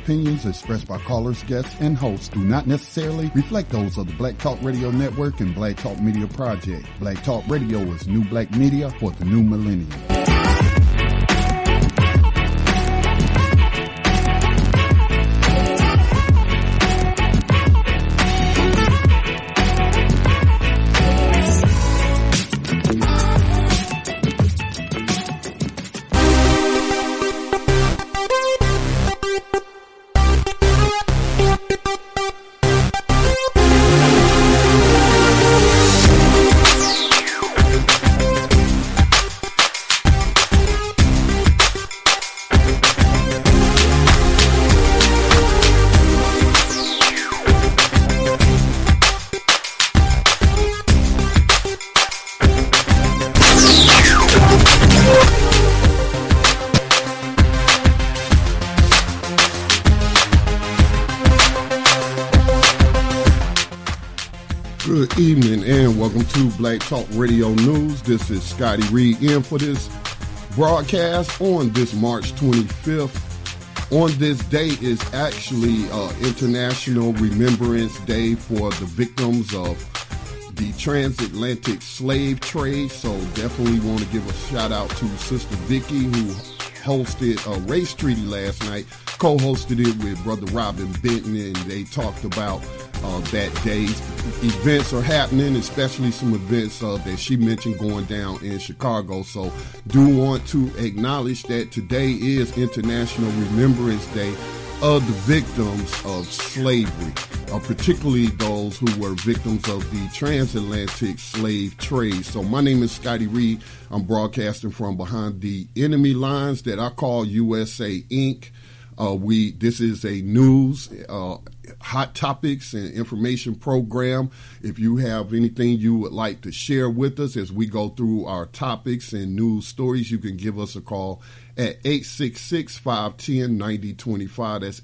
opinions expressed by callers, guests, and hosts do not necessarily reflect those of the Black Talk Radio Network and Black Talk Media Project. Black Talk Radio is new black media for the new millennium. Good evening and welcome to Black Talk Radio News. This is Scotty Reed in for this broadcast on this March 25th. On this day is actually International Remembrance Day for the victims of the transatlantic slave trade. So definitely want to give a shout out to Sister Vicky, who hosted a race treaty last night, co-hosted it with Brother Robin Benton, and they talked about that day's events are happening, especially some events that she mentioned going down in Chicago. So do want to acknowledge that today is International Remembrance Day of the victims of slavery, particularly those who were victims of the transatlantic slave trade. So my name is Scotty Reed. I'm broadcasting from behind the enemy lines that I call USA Inc. This is a news, hot topics and information program. If you have anything you would like to share with us as we go through our topics and news stories, you can give us a call at 866-510-9025. That's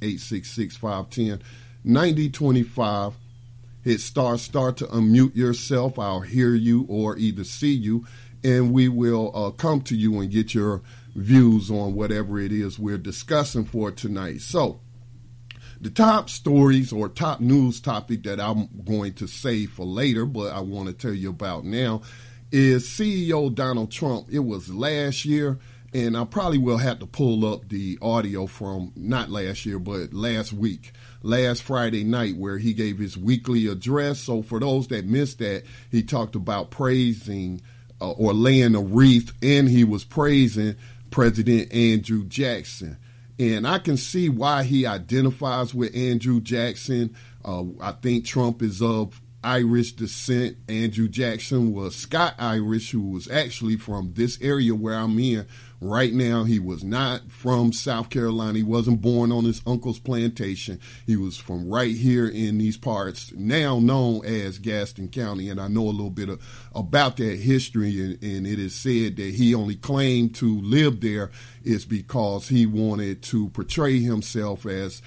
866-510-9025. Hit star to unmute yourself. I'll hear you or either see you, and we will come to you and get your views on whatever it is we're discussing for tonight. So the top stories or top news topic that I'm going to save for later, but I want to tell you about now, is CEO Donald Trump. It was last year, and I probably will have to pull up the audio from not last year, but last week, last Friday night, where he gave his weekly address. So for those that missed that, he talked about praising or laying a wreath, and he was praising President Andrew Jackson. And I can see why he identifies with Andrew Jackson. I think Trump is of Irish descent. Andrew Jackson was Scot-Irish, who was actually from this area where I'm in right now. He was not from South Carolina. He wasn't born on his uncle's plantation. He was from right here in these parts, now known as Gaston County. And I know a little bit about that history, and it is said that he only claimed to live there is because he wanted to portray himself as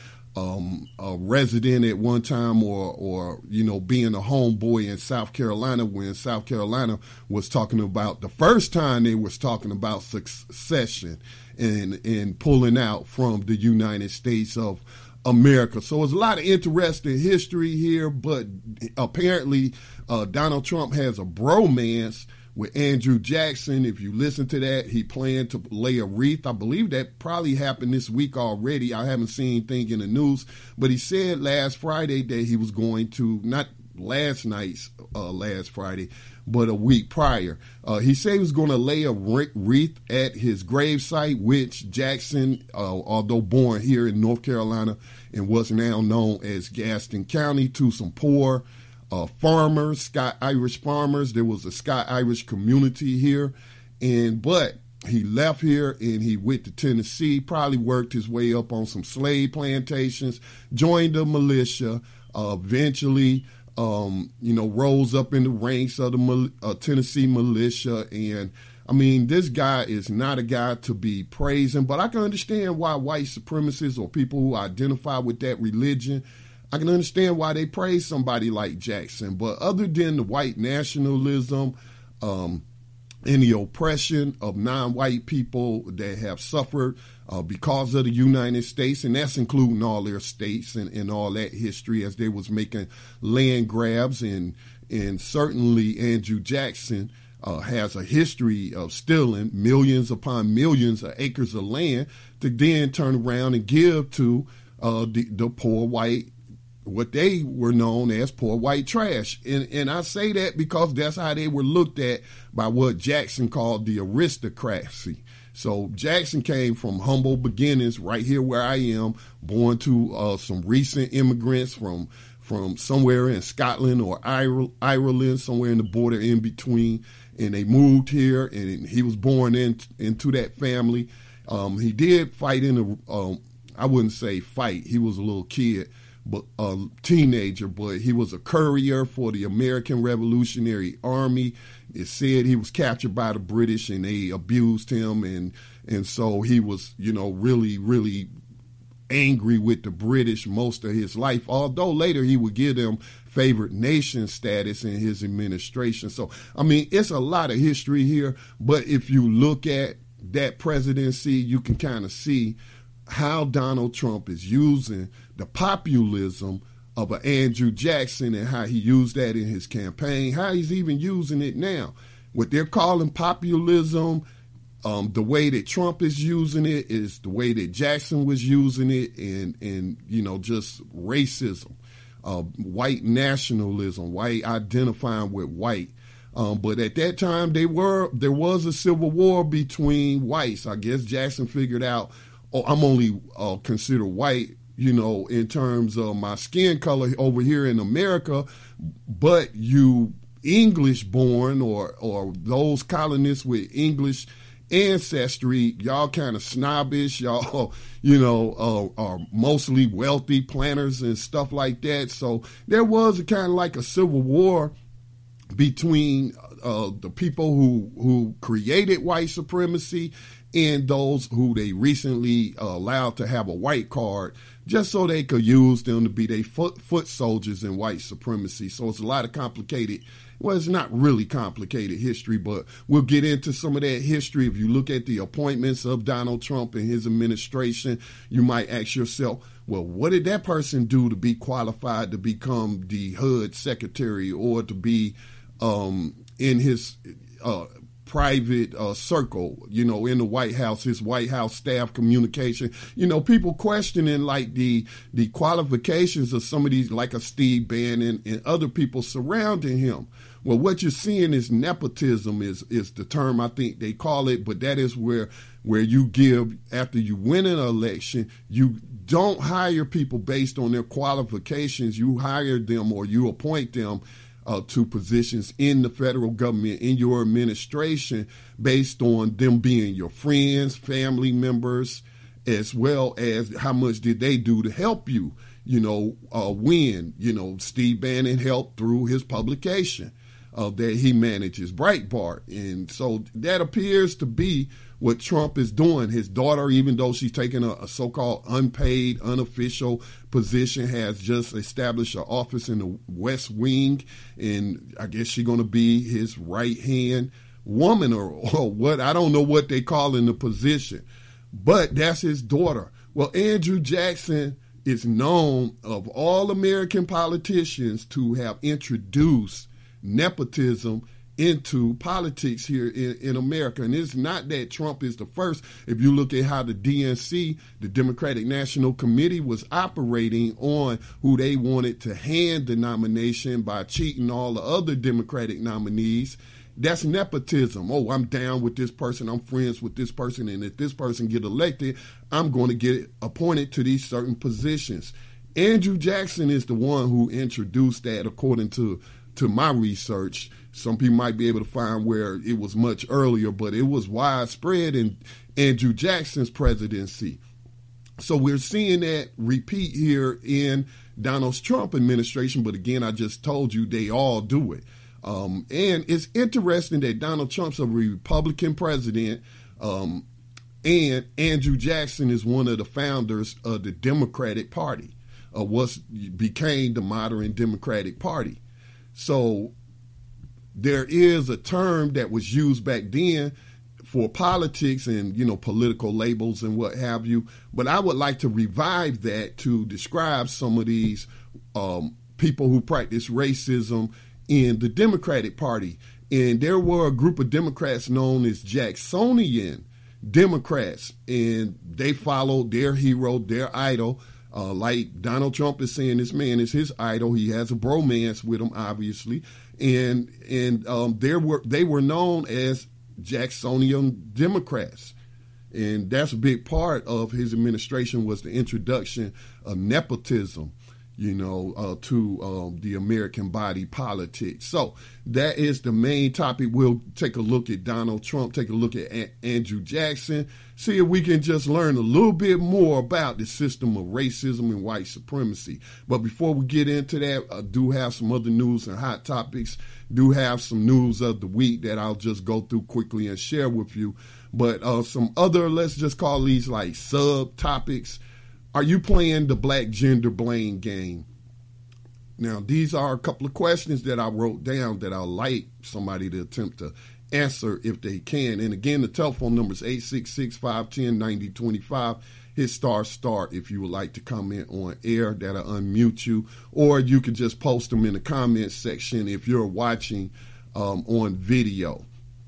a resident at one time, or being a homeboy in South Carolina, when South Carolina was talking about the first time they was talking about succession and pulling out from the United States of America. So there's a lot of interesting history here, but apparently Donald Trump has a bromance with Andrew Jackson. If you listen to that, he planned to lay a wreath. I believe that probably happened this week already. I haven't seen anything in the news, but he said last Friday that he was going to, not last night's last Friday, but a week prior. He said he was going to lay a wreath at his gravesite, which Jackson, although born here in North Carolina in what's now known as Gaston County, to some poor farmers, Scot-Irish farmers. There was a Scot-Irish community here, but he left here and he went to Tennessee, probably worked his way up on some slave plantations, joined the militia, eventually rose up in the ranks of the Tennessee militia. And I mean, this guy is not a guy to be praising, but I can understand why white supremacists or people who identify with that religion, I can understand why they praise somebody like Jackson. But other than the white nationalism, and the oppression of non-white people that have suffered because of the United States, and that's including all their states and all that history as they was making land grabs, and certainly Andrew Jackson has a history of stealing millions upon millions of acres of land to then turn around and give to the poor white, what they were known as poor white trash. And I say that because that's how they were looked at by what Jackson called the aristocracy. So Jackson came from humble beginnings right here where I am, born to some recent immigrants from somewhere in Scotland or Ireland, somewhere in the border in between. And they moved here, and he was born into that family. He did fight in I wouldn't say fight. He was a little kid, but a teenager, but he was a courier for the American Revolutionary Army. It said he was captured by the British and they abused him, and so he was, really, really angry with the British most of his life, although later he would give them favored nation status in his administration. So, I mean, it's a lot of history here, but if you look at that presidency, you can kind of see how Donald Trump is using the populism of an Andrew Jackson and how he used that in his campaign, how he's even using it now. What they're calling populism, the way that Trump is using it is the way that Jackson was using it, and just racism, white nationalism, white identifying with white. But at that time, there was a civil war between whites. I guess Jackson figured out, I'm only considered white, in terms of my skin color over here in America, but you English born or those colonists with English ancestry, y'all kind of snobbish, y'all, are mostly wealthy planters and stuff like that. So there was a kind of like a civil war between the people who created white supremacy and those who they recently allowed to have a white card just so they could use them to be their foot soldiers in white supremacy. So it's a lot of complicated, well, it's not really complicated history, but we'll get into some of that history. If you look at the appointments of Donald Trump and his administration, you might ask yourself, well, what did that person do to be qualified to become the HUD secretary or to be in his private circle, in the White House, his White House staff communication, people questioning like the qualifications of some of these, like a Steve Bannon and other people surrounding him. Well, what you're seeing is nepotism is the term I think they call it, but that is where you give, after you win an election, you don't hire people based on their qualifications. You hire them or you appoint them to positions in the federal government, in your administration, based on them being your friends, family members, as well as how much did they do to help you, win. Steve Bannon helped through his publication that he manages, Breitbart. And so that appears to be what Trump is doing. His daughter, even though she's taking a so-called unpaid, unofficial position, has just established an office in the West Wing, and I guess she's going to be his right-hand woman or what. I don't know what they call in the position, but that's his daughter. Well, Andrew Jackson is known of all American politicians to have introduced nepotism into politics here in America. And it's not that Trump is the first. If you look at how the DNC, the Democratic National Committee, was operating on who they wanted to hand the nomination by cheating all the other Democratic nominees, that's nepotism. Oh, I'm down with this person. I'm friends with this person. And if this person get elected, I'm going to get appointed to these certain positions. Andrew Jackson is the one who introduced that, according to my research. Some people might be able to find where it was much earlier, but it was widespread in Andrew Jackson's presidency. So we're seeing that repeat here in Donald Trump administration. But again, I just told you they all do it. And it's interesting that Donald Trump's a Republican president, and Andrew Jackson is one of the founders of the Democratic Party, what became the modern Democratic Party. So there is a term that was used back then for politics and, political labels and what have you. But I would like to revive that to describe some of these people who practice racism in the Democratic Party. And there were a group of Democrats known as Jacksonian Democrats, and they followed their hero, their idol. Like Donald Trump is saying this man is his idol. He has a bromance with him, obviously. And they were known as Jacksonian Democrats. And that's a big part of his administration was the introduction of nepotism, to the American body politic. So that is the main topic. We'll take a look at Donald Trump, take a look at Andrew Jackson, see if we can just learn a little bit more about the system of racism and white supremacy. But before we get into that, I do have some other news and hot topics, do have some news of the week that I'll just go through quickly and share with you. But some other, let's just call these like subtopics. Are you playing the black gender blame game? Now, these are a couple of questions that I wrote down that I'd like somebody to attempt to answer if they can. And again, the telephone number is 866-510-9025. Hit star if you would like to comment on air. That'll unmute you. Or you can just post them in the comments section if you're watching on video.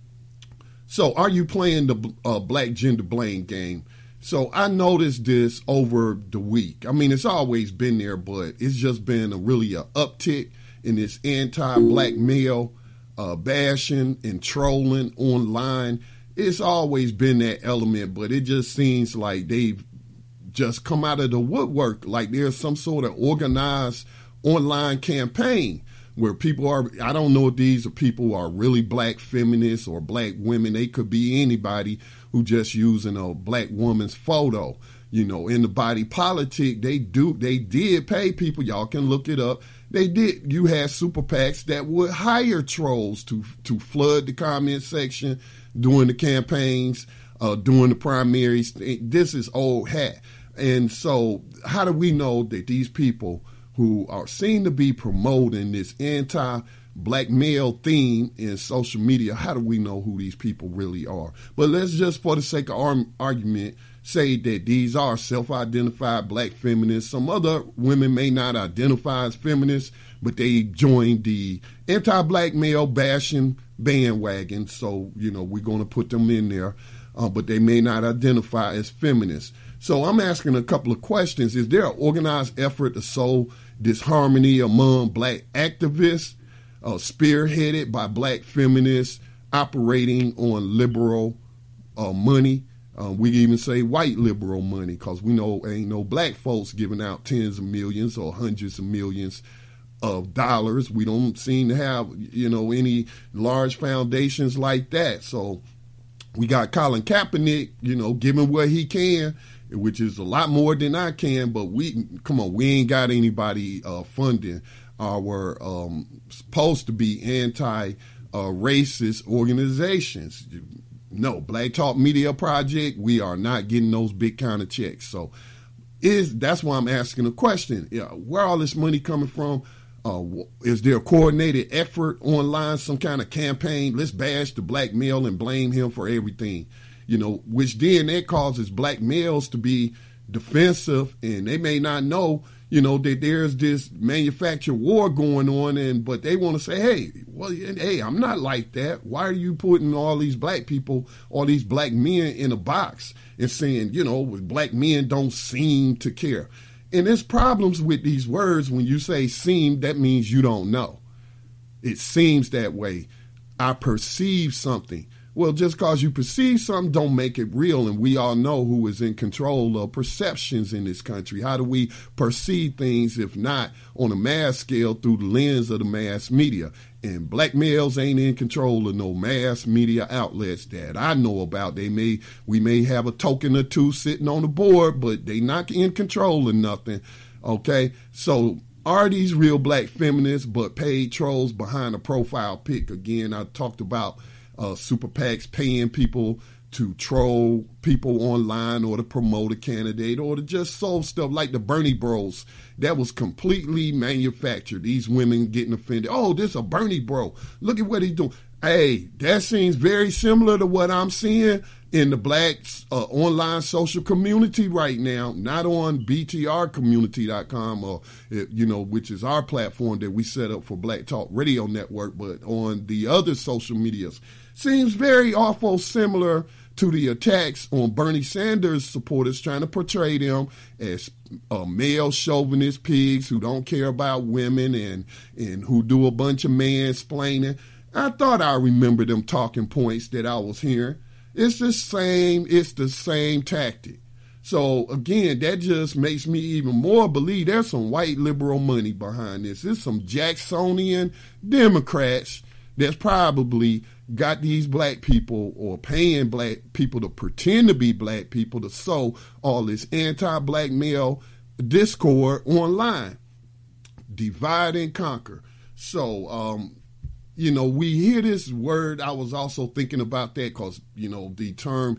So are you playing the black gender blame game? So I noticed this over the week. I mean, it's always been there, but it's just been really an uptick in this anti-black male bashing and trolling online. It's always been that element, but it just seems like they've just come out of the woodwork, like there's some sort of organized online campaign where people are, I don't know if these are people who are really black feminists or black women. They could be anybody who just using a black woman's photo. In the body politic, they did pay people. Y'all can look it up. They did. You had super PACs that would hire trolls to flood the comment section during the campaigns, during the primaries. This is old hat. And so how do we know that these people who are seen to be promoting this anti-black male theme in social media, how do we know who these people really are? But let's just, for the sake of argument, say that these are self-identified black feminists. Some other women may not identify as feminists, but they joined the anti-black male bashing bandwagon. So, we're going to put them in there, but they may not identify as feminists. So I'm asking a couple of questions. Is there an organized effort to sow disharmony among black activists, spearheaded by black feminists operating on liberal money? We even say white liberal money, because we know ain't no black folks giving out tens of millions or hundreds of millions of dollars. We don't seem to have, any large foundations like that. So we got Colin Kaepernick, giving what he can, which is a lot more than I can, but we ain't got anybody funding our supposed to be anti-racist organizations. No, Black Talk Media Project, we are not getting those big kind of checks. So that's why I'm asking the question. Where all this money coming from? Is there a coordinated effort online, some kind of campaign? Let's bash the black male and blame him for everything. Which then that causes black males to be defensive, and they may not know, that there's this manufactured war going on, but they want to say, hey, I'm not like that. Why are you putting all these black people, all these black men in a box and saying, black men don't seem to care? And there's problems with these words. When you say seem, that means you don't know. It seems that way. I perceive something. Well, just because you perceive something don't make it real, and we all know who is in control of perceptions in this country. How do we perceive things if not on a mass scale through the lens of the mass media? And black males ain't in control of no mass media outlets that I know about. We may have a token or two sitting on the board, but they not in control of nothing, okay? So are these real black feminists but paid trolls behind a profile pic? Again, I talked about super PACs paying people to troll people online or to promote a candidate or to just sow stuff like the Bernie Bros. That was completely manufactured. These women getting offended. Oh, this a Bernie bro. Look at what he's doing. Hey, that seems very similar to what I'm seeing in the black online social community right now, not on btrcommunity.com or, which is our platform that we set up for Black Talk Radio Network, but on the other social medias. Seems very awful similar to the attacks on Bernie Sanders supporters, trying to portray them as male chauvinist pigs who don't care about women and who do a bunch of mansplaining. I thought I remember them talking points that I was hearing. It's the same tactic. So again, that just makes me even more believe there's some white liberal money behind this. There's some Jacksonian Democrats that's probably got these black people or paying black people to pretend to be black people to sow all this anti-black male discord online. Divide and conquer. So, we hear this word. I was also thinking about that because, the term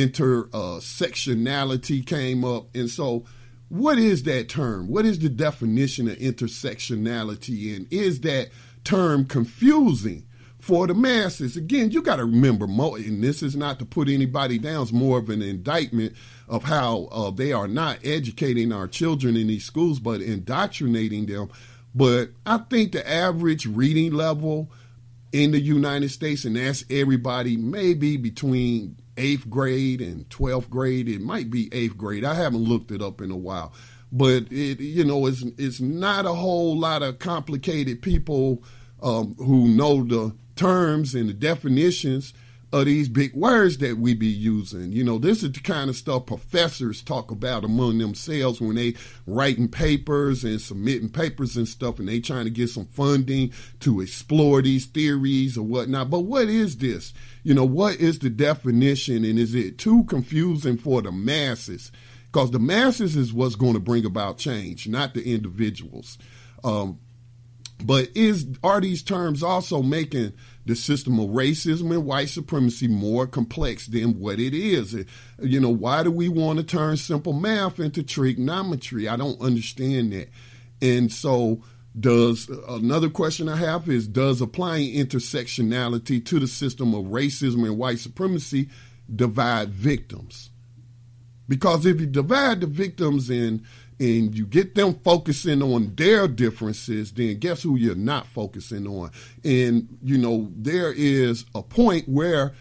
intersectionality came up. And so what is that term? What is the definition of intersectionality? And is that term confusing for the masses? Again, you got to remember, and this is not to put anybody down, it's more of an indictment of how they are not educating our children in these schools, but indoctrinating them. But I think the average reading level in the United States, and that's everybody, maybe between 8th grade and 12th grade. It might be 8th grade. I haven't looked it up in a while. But, it's not a whole lot of complicated people who know the terms and the definitions of these big words that we be using. This is the kind of stuff professors talk about among themselves when they writing papers and submitting papers and stuff, and they trying to get some funding to explore these theories or whatnot. But what is this? What is the definition, and is it too confusing for the masses? Because the masses is what's going to bring about change, not the individuals. But are these terms also making the system of racism and white supremacy more complex than what it is? Why do we want to turn simple math into trigonometry? I don't understand that. And so another question I have is, does applying intersectionality to the system of racism and white supremacy divide victims? Because if you divide the victims and you get them focusing on their differences, then guess who you're not focusing on? And, there is a point where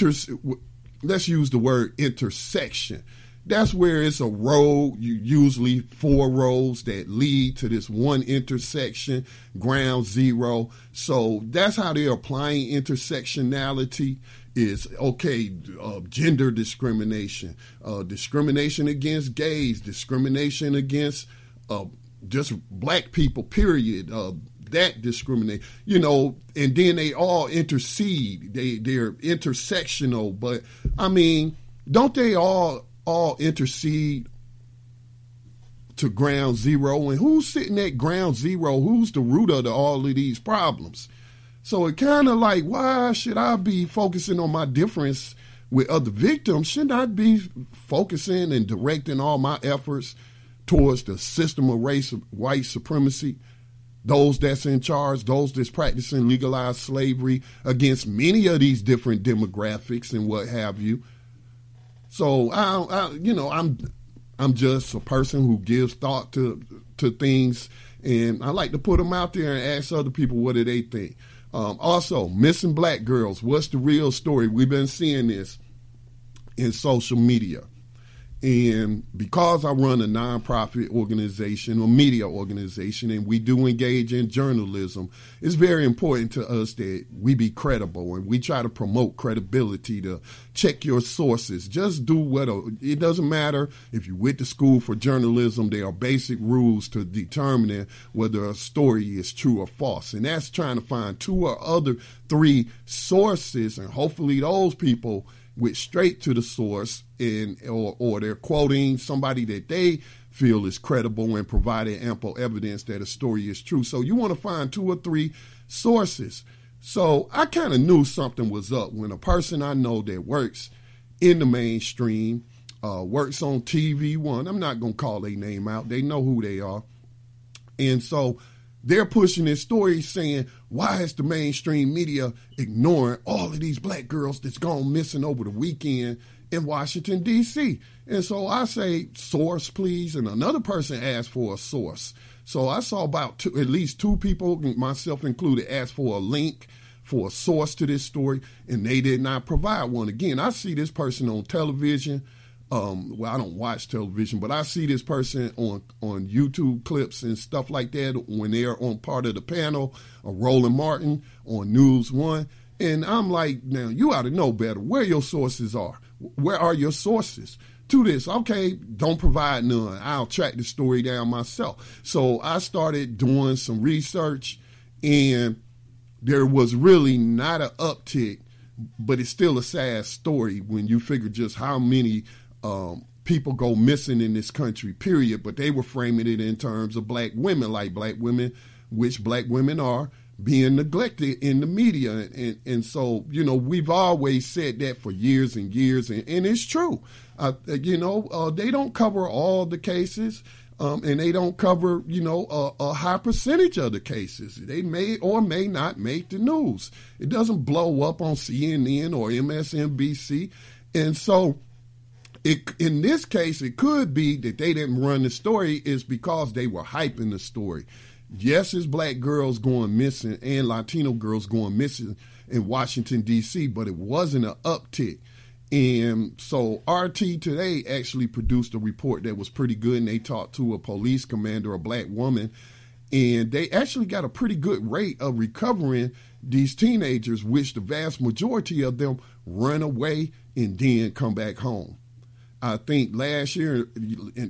let's use the word intersection. That's where it's a road, usually 4 roads that lead to this one intersection, ground zero. So that's how they're applying intersectionality. Is gender discrimination, discrimination against gays, discrimination against just black people, period. That discriminate, and then they all intercede. They're intersectional, but I mean, don't they all intercede to ground zero? And who's sitting at ground zero? Who's the root of all of these problems? So it kind of like, why should I be focusing on my difference with other victims? Shouldn't I be focusing and directing all my efforts towards the system of white supremacy, those that's in charge, those that's practicing legalized slavery against many of these different demographics and what have you? So I'm just a person who gives thought to things, and I like to put them out there and ask other people what do they think. Also, missing black girls. What's the real story? We've been seeing this in social media. And because I run a nonprofit organization or media organization, and we do engage in journalism, it's very important to us that we be credible, and we try to promote credibility, to check your sources. Just do it doesn't matter if you went to school for journalism. There are basic rules to determining whether a story is true or false. And that's trying to find 2 or 3 sources, and hopefully those people went straight to the source, or they're quoting somebody that they feel is credible and providing ample evidence that a story is true. So you want to find 2 or 3 sources. So I kind of knew something was up when a person I know that works in the mainstream, works on TV One. I'm not going to call their name out. They know who they are. And so they're pushing this story saying, why is the mainstream media ignoring all of these black girls that's gone missing over the weekend in Washington, D.C.? And so I say, source, please. And another person asked for a source. So I saw about at least two people, myself included, ask for a link for a source to this story, and they did not provide one. Again, I see this person on television. Well, I don't watch television, but I see this person on YouTube clips and stuff like that when they're on part of the panel, or Roland Martin on News One. And I'm like, now, you ought to know better where your sources are. Where are your sources to this? Okay, don't provide none. I'll track the story down myself. So I started doing some research, and there was really not an uptick, but it's still a sad story when you figure just how many people go missing in this country, period. But they were framing it in terms of black women, like black women, which black women are being neglected in the media. And so, you know, we've always said that for years and years, and it's true. They don't cover all the cases, and they don't cover, a high percentage of the cases. They may or may not make the news. It doesn't blow up on CNN or MSNBC. And so in this case, it could be that they didn't run the story is because they were hyping the story. Yes, it's black girls going missing and Latino girls going missing in Washington, D.C., but it wasn't an uptick. And so RT Today actually produced a report that was pretty good, and they talked to a police commander, a black woman, and they actually got a pretty good rate of recovering these teenagers, which the vast majority of them run away and then come back home. I think last year in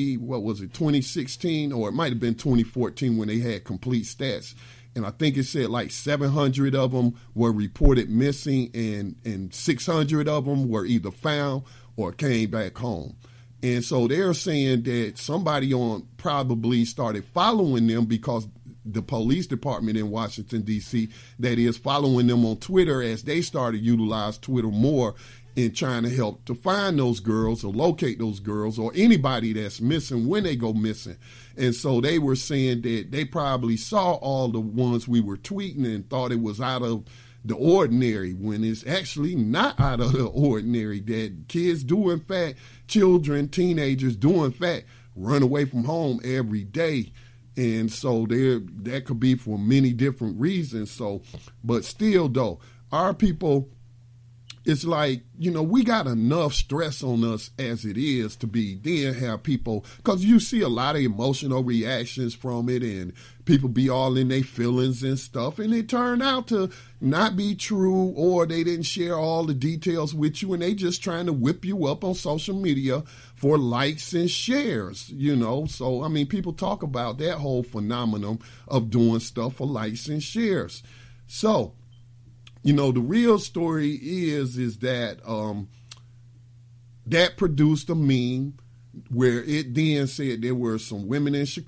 2016, or it might have been 2014 when they had complete stats. And I think it said like 700 of them were reported missing, and 600 of them were either found or came back home. And so they're saying that somebody probably started following them because the police department in Washington, D.C., that is following them on Twitter as they started to utilize Twitter more in trying to help to find those girls or locate those girls or anybody that's missing when they go missing. And so they were saying that they probably saw all the ones we were tweeting and thought it was out of the ordinary, when it's actually not out of the ordinary, that kids do, in fact, children, teenagers do, in fact, run away from home every day. And so that could be for many different reasons. So, but still, though, our people, it's like, we got enough stress on us as it is to then have people, because you see a lot of emotional reactions from it, and people be all in their feelings and stuff, and it turned out to not be true, or they didn't share all the details with you, and they just trying to whip you up on social media for likes and shares, So, I mean, people talk about that whole phenomenon of doing stuff for likes and shares. So, the real story is that that produced a meme where it then said there were some women in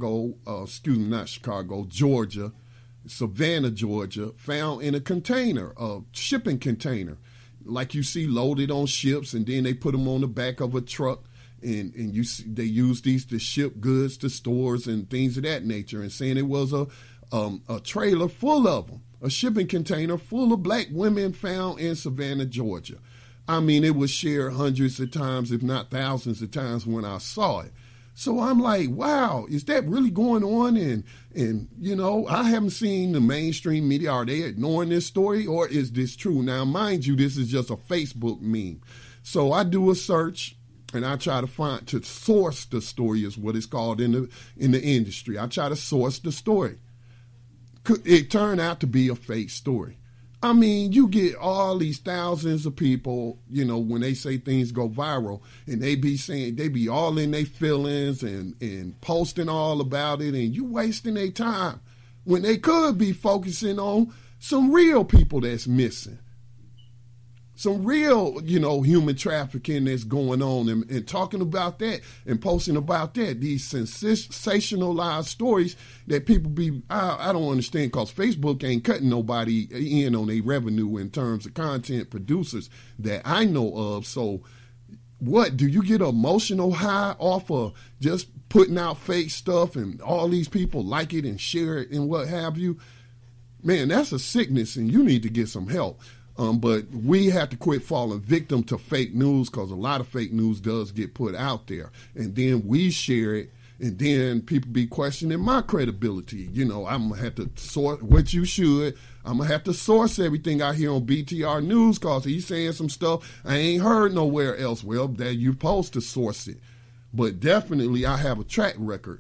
Georgia, Savannah, Georgia, found in a container, a shipping container, like you see loaded on ships, and then they put them on the back of a truck, and you see, they use these to ship goods to stores and things of that nature, and saying it was a trailer full of them. A shipping container full of black women found in Savannah, Georgia. I mean, it was shared hundreds of times, if not thousands of times when I saw it. So I'm like, wow, is that really going on? And I haven't seen the mainstream media. Are they ignoring this story, or is this true? Now, mind you, this is just a Facebook meme. So I do a search, and I try to source the story, is what it's called in the industry. I try to source the story. It turned out to be a fake story. I mean, you get all these thousands of people, when they say things go viral, and they be all in their feelings and posting all about it, and you wasting their time when they could be focusing on some real people that's missing. some real, human trafficking that's going on, and talking about that and posting about that, these sensationalized stories that people I don't understand, because Facebook ain't cutting nobody in on their revenue in terms of content producers that I know of. So what, do you get an emotional high off of just putting out fake stuff and all these people like it and share it and what have you? Man, that's a sickness, and you need to get some help. But we have to quit falling victim to fake news, because a lot of fake news does get put out there. And then we share it, and then people be questioning my credibility. I'm going to have to source, what you should. I'm going to have to source everything I hear on BTR News, because he's saying some stuff I ain't heard nowhere else. Well, that you're supposed to source it. But definitely I have a track record.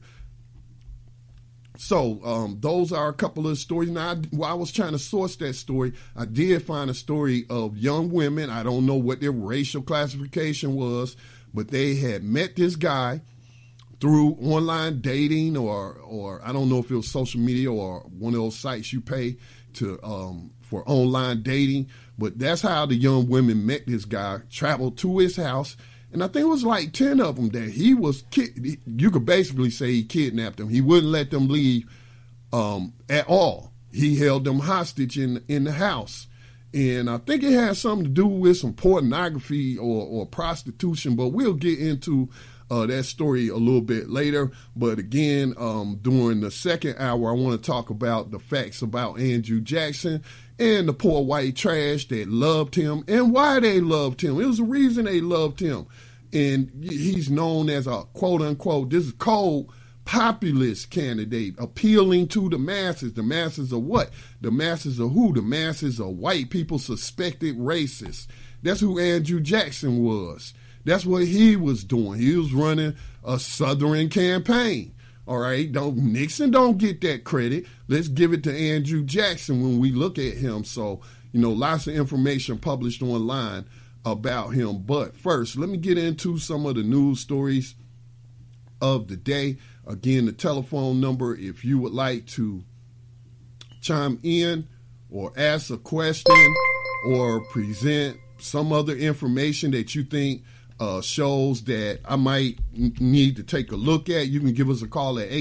So those are a couple of stories. Now, while I was trying to source that story, I did find a story of young women. I don't know what their racial classification was, but they had met this guy through online dating, or I don't know if it was social media or one of those sites you pay to for online dating. But that's how the young women met this guy, traveled to his house. And I think it was like 10 of them that you could basically say he kidnapped them. He wouldn't let them leave at all. He held them hostage in the house. And I think it had something to do with some pornography or prostitution, but we'll get into that story a little bit later. But again, during the second hour, I want to talk about the facts about Andrew Jackson and the poor white trash that loved him and why they loved him. It was the reason they loved him. And he's known as a quote-unquote, this is cold, populist candidate, appealing to the masses. The masses are what? The masses are who? The masses are white people, suspected racists. That's who Andrew Jackson was. That's what he was doing. He was running a Southern campaign. All right, Nixon don't get that credit. Let's give it to Andrew Jackson when we look at him. So, lots of information published online about him. But first, let me get into some of the news stories of the day. Again, the telephone number, if you would like to chime in or ask a question or present some other information that you think shows that I might need to take a look at, you can give us a call at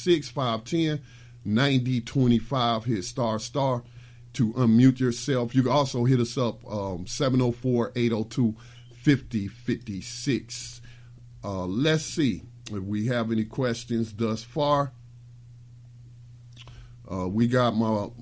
866-510-9025. Hit ** to unmute yourself. You can also hit us up 704-802-5056. Let's see if we have any questions thus far. We got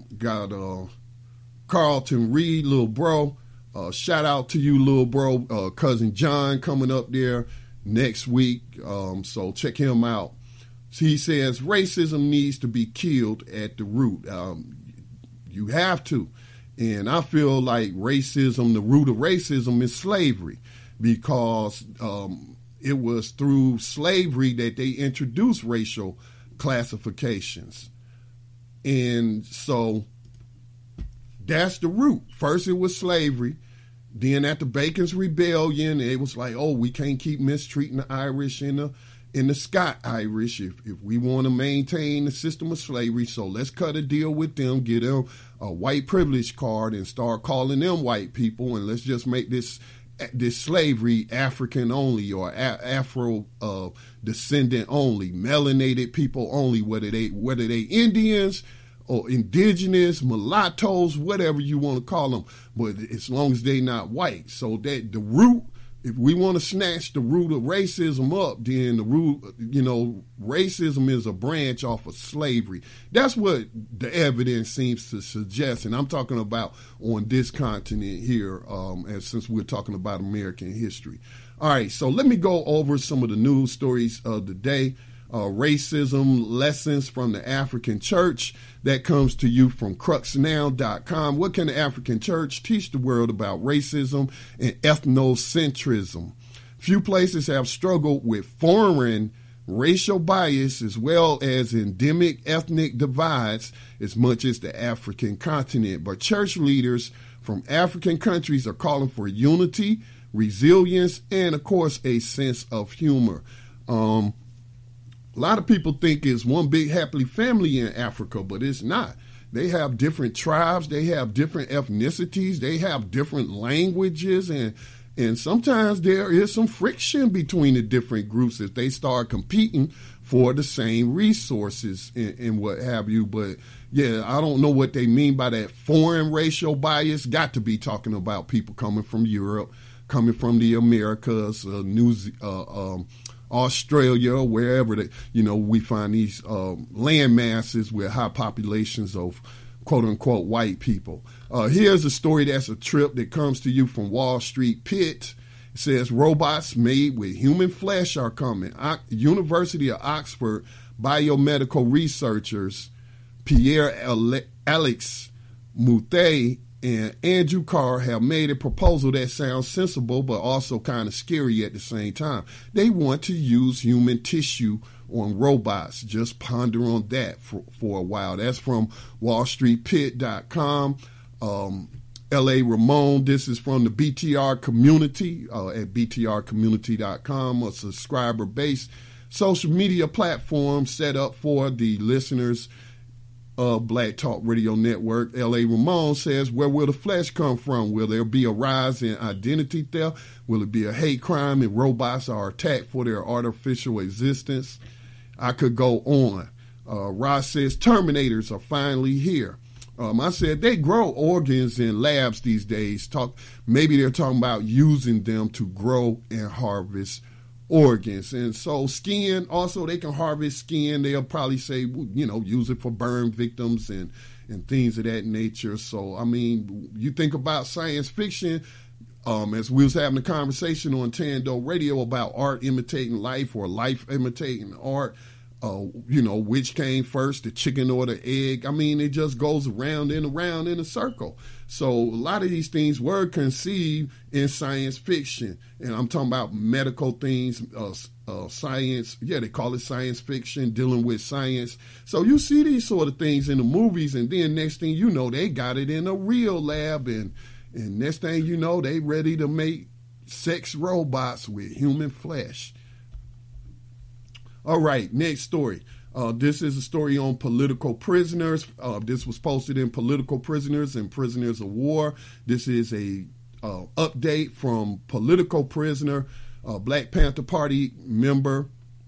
Carlton Reed, little bro. Shout out to you, little bro. Cousin John coming up there next week. So check him out. He says racism needs to be killed at the root. You have to. And I feel like the root of racism is slavery, because it was through slavery that they introduced racial classifications. And so that's the root. First it was slavery. Then at the Bacon's Rebellion, it was like, oh, we can't keep mistreating the Irish and the Scott Irish if we want to maintain the system of slavery. So let's cut a deal with them, get them a white privilege card and start calling them white people. And let's just make this slavery African only, or Afro descendant only, melanated people only, whether they Indians or indigenous, mulattoes, whatever you want to call them, but as long as they're not white. So that the root, if we want to snatch the root of racism up, then the root, racism is a branch off of slavery. That's what the evidence seems to suggest, and I'm talking about on this continent here, since we're talking about American history. All right, so let me go over some of the news stories of the day. Racism lessons from the African church. That comes to you from cruxnow.com. What can the African church teach the world about racism and ethnocentrism? Few places have struggled with foreign racial bias as well as endemic ethnic divides as much as the African continent. But church leaders from African countries are calling for unity, resilience, and, of course, a sense of humor. A lot of people think it's one big happy family in Africa, but it's not. They have different tribes. They have different ethnicities. They have different languages. And sometimes there is some friction between the different groups if they start competing for the same resources and what have you. But, yeah, I don't know what they mean by that foreign racial bias. Got to be talking about people coming from Europe, coming from the Americas, Australia, wherever we find these land masses with high populations of quote-unquote white people. Here's a story that's a trip that comes to you from Wall Street Pit. It says robots made with human flesh are coming. University of Oxford biomedical researchers Pierre Alex Moutet and Andrew Carr have made a proposal that sounds sensible but also kind of scary at the same time. They want to use human tissue on robots. Just ponder on that for a while. That's from wallstreetpit.com. L.A. Ramon, this is from the BTR community at btrcommunity.com, a subscriber-based social media platform set up for the listeners of Black Talk Radio Network. L.A. Ramon says, where will the flesh come from? Will there be a rise in identity theft? Will it be a hate crime and robots are attacked for their artificial existence? I could go on. Ross says, Terminators are finally here. I said they grow organs in labs these days. Maybe they're talking about using them to grow and harvest organs. And so skin, also they can harvest skin. They'll probably say, use it for burn victims and things of that nature. So, I mean, you think about science fiction, as we was having a conversation on Tando Radio about art imitating life or life imitating art. Which came first, the chicken or the egg? I mean, it just goes around and around in a circle. So a lot of these things were conceived in science fiction. And I'm talking about medical things, science. Yeah, they call it science fiction, dealing with science. So you see these sort of things in the movies, and then next thing you know, they got it in a real lab. And next thing you know, they ready to make sex robots with human flesh. All right, next story. This is a story on political prisoners. This was posted in Political Prisoners and Prisoners of War. This is a update from political prisoner, Black Panther Party member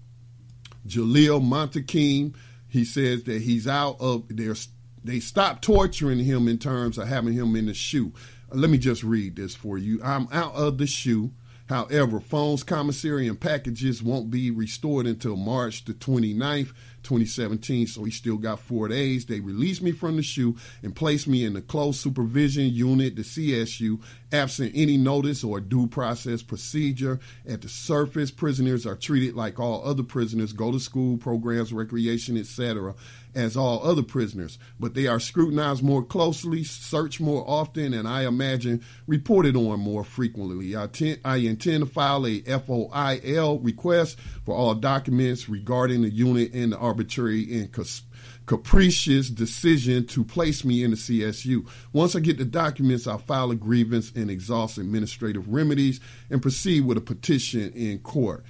Jalil Montekeem. He says that he's out of there. They stopped torturing him in terms of having him in the SHU. Let me just read this for you. I'm out of the SHU. However, phones, commissary, and packages won't be restored until March the 29th, 2017, so he still got 4 days. They released me from the SHU and placed me in the close supervision unit, the CSU, absent any notice or due process procedure. At the surface, prisoners are treated like all other prisoners, go to school, programs, recreation, etc., as all other prisoners, but they are scrutinized more closely, searched more often, and I imagine reported on more frequently. I intend to file a FOIL request for all documents regarding the unit and the arbitrary and capricious decision to place me in the CSU. Once I get the documents, I'll file a grievance and exhaust administrative remedies and proceed with a petition in court.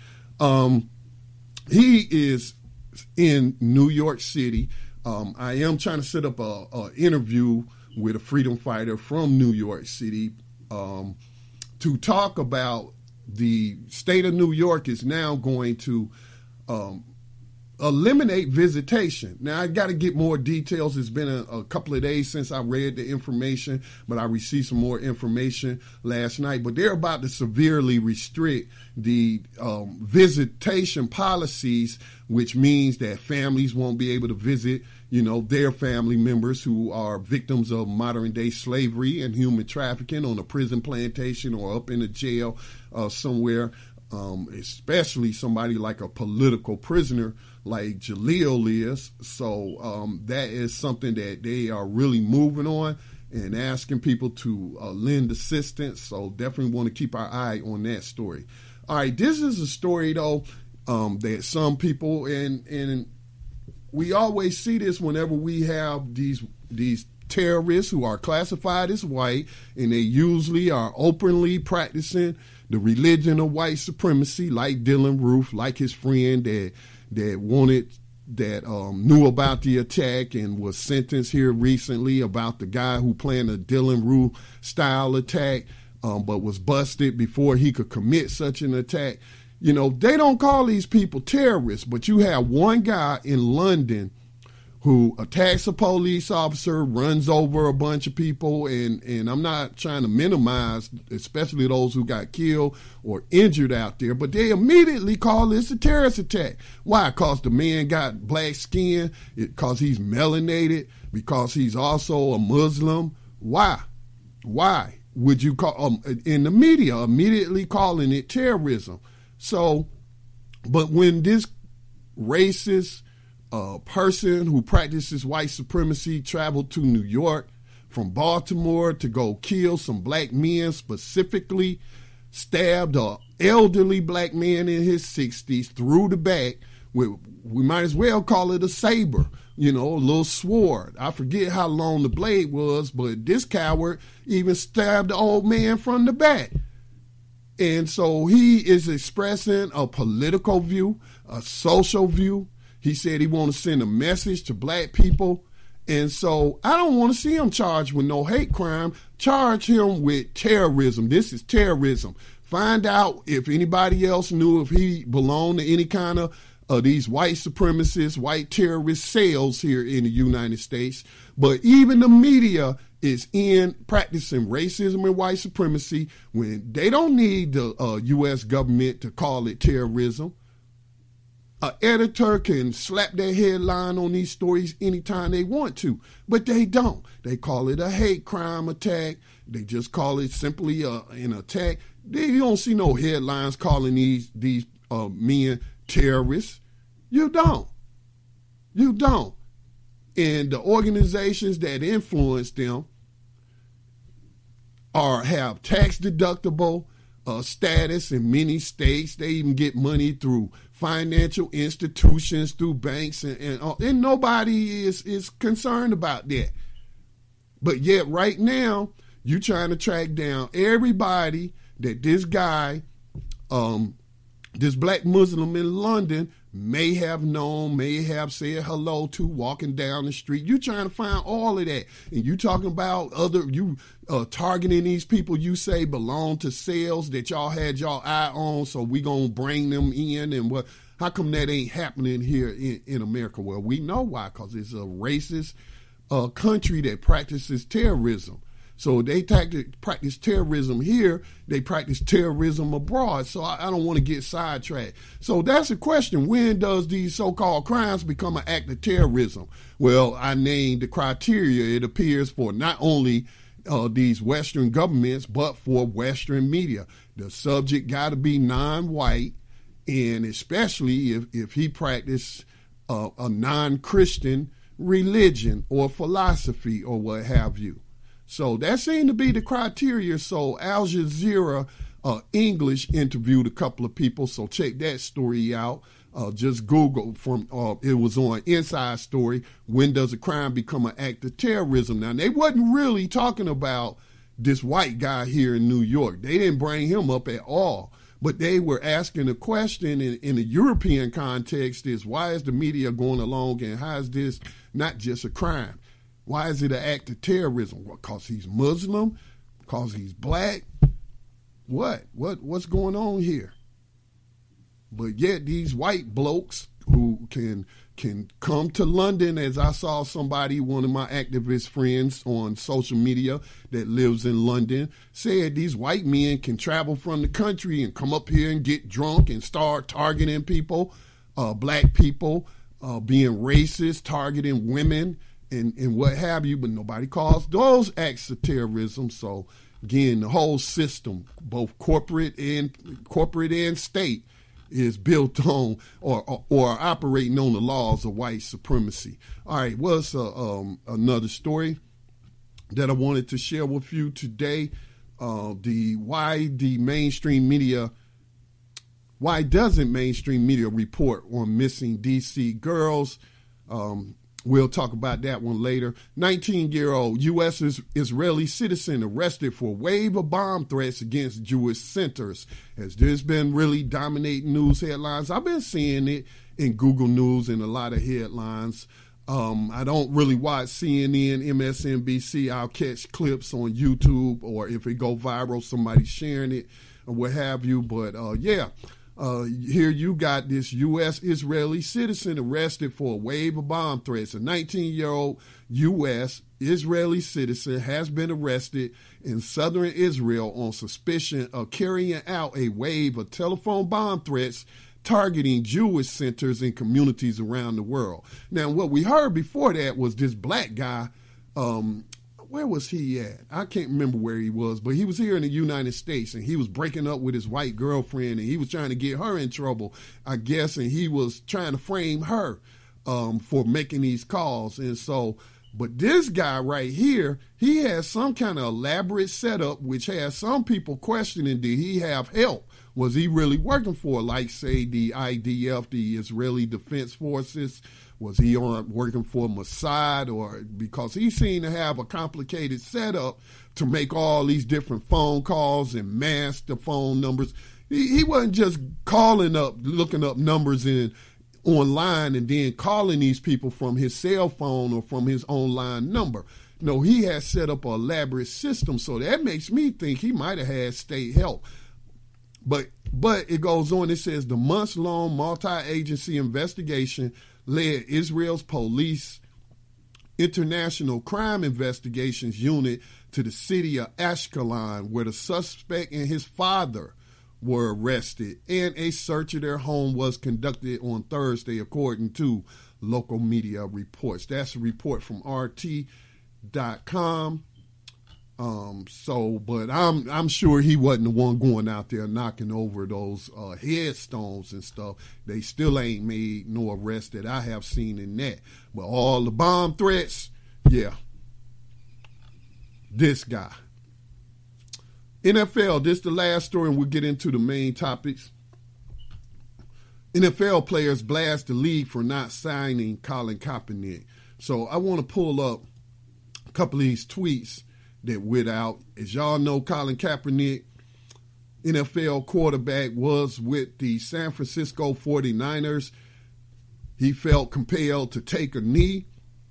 He is in New York City. I am trying to set up a interview with a freedom fighter from New York City to talk about the state of New York is now going to eliminate visitation. Now, I got to get more details. It's been a couple of days since I read the information, but I received some more information last night. But they're about to severely restrict the visitation policies, which means that families won't be able to visit, their family members who are victims of modern day slavery and human trafficking on a prison plantation or up in a jail somewhere. Especially somebody like a political prisoner like Jalil is. So that is something that they are really moving on and asking people to lend assistance. So definitely want to keep our eye on that story. All right, this is a story, though, that some people, and we always see this whenever we have these terrorists who are classified as white, and they usually are openly practicing the religion of white supremacy, like Dylan Roof, like his friend that wanted knew about the attack and was sentenced here recently, about the guy who planned a Dylan Rue style attack, but was busted before he could commit such an attack. You know, they don't call these people terrorists, but you have one guy in London who attacks a police officer, runs over a bunch of people, and I'm not trying to minimize, especially those who got killed or injured out there, but they immediately call this a terrorist attack. Why? Because the man got black skin, because he's melanated, because he's also a Muslim. Why? Why would you call, in the media, immediately calling it terrorism? So, but when this racist person who practices white supremacy traveled to New York from Baltimore to go kill some black men, specifically stabbed an elderly black man in his 60s through the back with, we might as well call it a saber, you know, a little sword. I forget how long the blade was, but this coward even stabbed the old man from the back. And so he is expressing a political view, a social view. He said he want to send a message to black people. And so I don't want to see him charged with no hate crime. Charge him with terrorism. This is terrorism. Find out if anybody else knew, if he belonged to any kind of these white supremacist, white terrorist cells here in the United States. But even the media is in practicing racism and white supremacy when they don't need the U.S. government to call it terrorism. An editor can slap their headline on these stories anytime they want to, but they don't. They call it a hate crime attack. They just call it simply an attack. You don't see no headlines calling these men terrorists. You don't. You don't. And the organizations that influence them have tax deductible status in many states. They even get money through financial institutions, through banks, and nobody is concerned about that. But yet right now, you trying to track down everybody that this guy, this black Muslim in London may have known, may have said hello to walking down the street. You trying to find all of that. And you talking about targeting these people you say belong to cells that y'all had y'all eye on, so we gonna bring them in. And what? How come that ain't happening here in America? Well, we know why, because it's a racist country that practices terrorism. So they practice terrorism here, they practice terrorism abroad. So I don't want to get sidetracked. So that's a question. When does these so-called crimes become an act of terrorism? Well, I named the criteria, it appears, for not only these Western governments, but for Western media. The subject got to be non-white, and especially if he practiced a non-Christian religion or philosophy or what have you. So that seemed to be the criteria. So Al Jazeera English interviewed a couple of people. So check that story out. Just Google it was on Inside Story. When does a crime become an act of terrorism? Now, they wasn't really talking about this white guy here in New York. They didn't bring him up at all. But they were asking a question in a European context is, why is the media going along and how is this not just a crime? Why is it an act of terrorism? Because he's Muslim? Because he's black? What's going on here? But yet these white blokes who can come to London, as I saw somebody, one of my activist friends on social media that lives in London, said these white men can travel from the country and come up here and get drunk and start targeting people, black people, being racist, targeting women, and what have you, but nobody calls those acts of terrorism. So again, the whole system, both corporate and state, is built on or operating on the laws of white supremacy. All right, what's another story that I wanted to share with you today? Why doesn't mainstream media report on missing DC girls? We'll talk about that one later. 19-year-old U.S. Israeli citizen arrested for wave of bomb threats against Jewish centers. Has this been really dominating news headlines? I've been seeing it, in Google News and a lot of headlines. I don't really watch CNN, MSNBC. I'll catch clips on YouTube, or if it go viral, somebody sharing it or what have you. But here you got this U.S. Israeli citizen arrested for a wave of bomb threats. A 19-year-old U.S. Israeli citizen has been arrested in southern Israel on suspicion of carrying out a wave of telephone bomb threats targeting Jewish centers and communities around the world. Now, what we heard before that was this black guy. Where was he at? I can't remember where he was, but he was here in the United States, and he was breaking up with his white girlfriend, and he was trying to get her in trouble, I guess, and he was trying to frame her for making these calls. And so, but this guy right here, he has some kind of elaborate setup, which has some people questioning, did he have help? Was he really working for, like, say, the IDF, the Israeli Defense Forces? Was he working for Mossad? Or because he seemed to have a complicated setup to make all these different phone calls and mask the phone numbers. He wasn't just calling up, looking up numbers online and then calling these people from his cell phone or from his online number. No, he has set up an elaborate system. So that makes me think he might have had state help. But it goes on, it says the months-long multi-agency investigation led Israel's police International Crime Investigations Unit to the city of Ashkelon, where the suspect and his father were arrested, and a search of their home was conducted on Thursday, according to local media reports. That's a report from RT.com. But I'm sure he wasn't the one going out there knocking over those headstones and stuff. They still ain't made no arrest that I have seen in that. But all the bomb threats, yeah. This guy. NFL, this is the last story, and we'll get into the main topics. NFL players blast the league for not signing Colin Kaepernick. So I want to pull up a couple of these tweets that went out. As y'all know, Colin Kaepernick, NFL quarterback, was with the San Francisco 49ers. He felt compelled to take a knee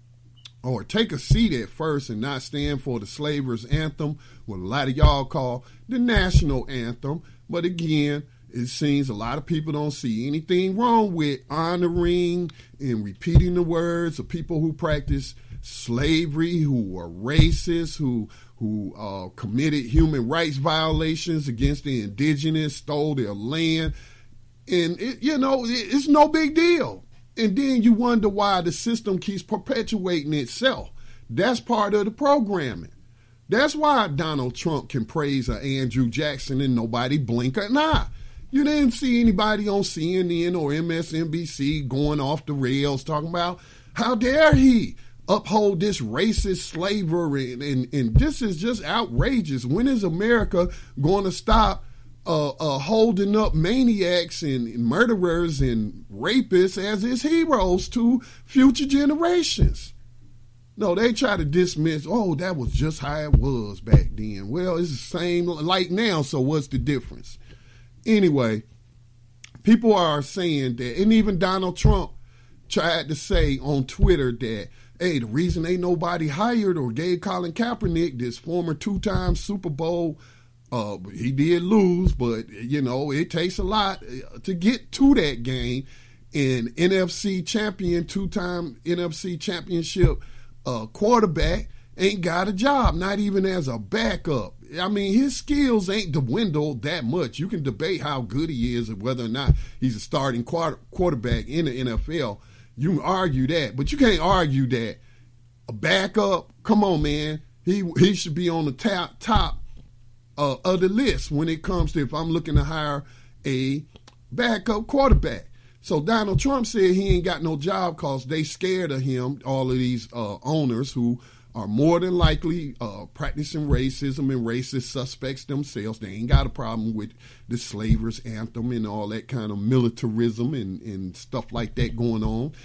or take a seat at first and not stand for the Slavers anthem, what a lot of y'all call the national anthem. But again, it seems a lot of people don't see anything wrong with honoring and repeating the words of people who practice slavery, who are racist, who committed human rights violations against the indigenous, stole their land. And, it's no big deal. And then you wonder why the system keeps perpetuating itself. That's part of the programming. That's why Donald Trump can praise Andrew Jackson and nobody blink an eye. You didn't see anybody on CNN or MSNBC going off the rails talking about, how dare he uphold this racist slavery, and this is just outrageous. When is America going to stop holding up maniacs and murderers and rapists as its heroes to future generations? No, they try to dismiss, that was just how it was back then. Well, it's the same like now, so what's the difference? Anyway, people are saying that, and even Donald Trump tried to say on Twitter that, hey, the reason ain't nobody hired or gave Colin Kaepernick, this former two-time Super Bowl, he did lose, but, it takes a lot to get to that game. And NFC champion, two-time NFC championship quarterback ain't got a job, not even as a backup. I mean, his skills ain't dwindled that much. You can debate how good he is and whether or not he's a starting quarterback in the NFL. You can argue that, but you can't argue that a backup, come on, man, he should be on the top of the list when it comes to if I'm looking to hire a backup quarterback. So Donald Trump said he ain't got no job because they scared of him, all of these owners who are more than likely practicing racism and racist suspects themselves. They ain't got a problem with the slavers anthem and all that kind of militarism and stuff like that going on.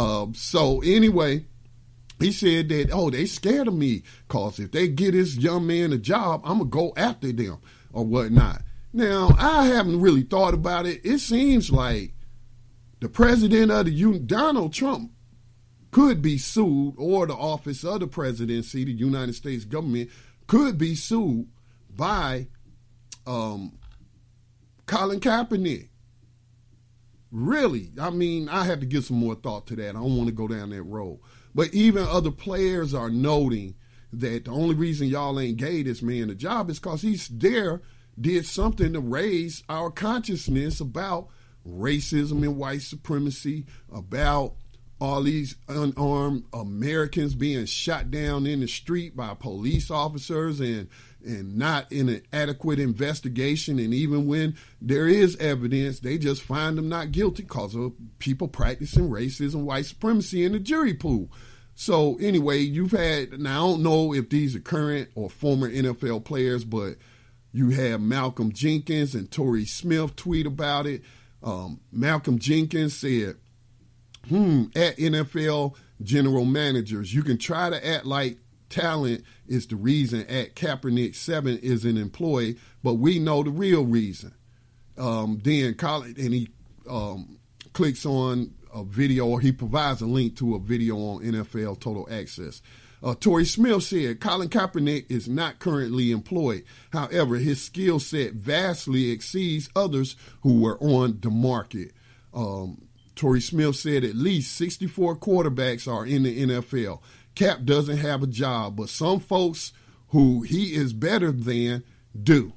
So anyway, he said that, they scared of me because if they get this young man a job, I'm going to go after them or whatnot. Now, I haven't really thought about it. It seems like The president of the Donald Trump could be sued, or the office of the presidency, the United States government, could be sued by Colin Kaepernick. Really, I mean, I had to give some more thought to that. I don't want to go down that road. But even other players are noting that the only reason y'all ain't gave this man a job is because he's there, did something to raise our consciousness about racism and white supremacy, about all these unarmed Americans being shot down in the street by police officers and not in an adequate investigation. And even when there is evidence, they just find them not guilty because of people practicing racism, white supremacy in the jury pool. So anyway, you've had, now I don't know if these are current or former NFL players, but you have Malcolm Jenkins and Torrey Smith tweet about it. Malcolm Jenkins said, at NFL general managers, you can try to act like talent is the reason at Kaepernick 7 isn't employed, but we know the real reason. Then Colin, and he clicks on a video, or he provides a link to a video on NFL Total Access. Torrey Smith said Colin Kaepernick is not currently employed. However, his skill set vastly exceeds others who were on the market. Torrey Smith said at least 64 quarterbacks are in the NFL. Cap doesn't have a job, but some folks who he is better than do.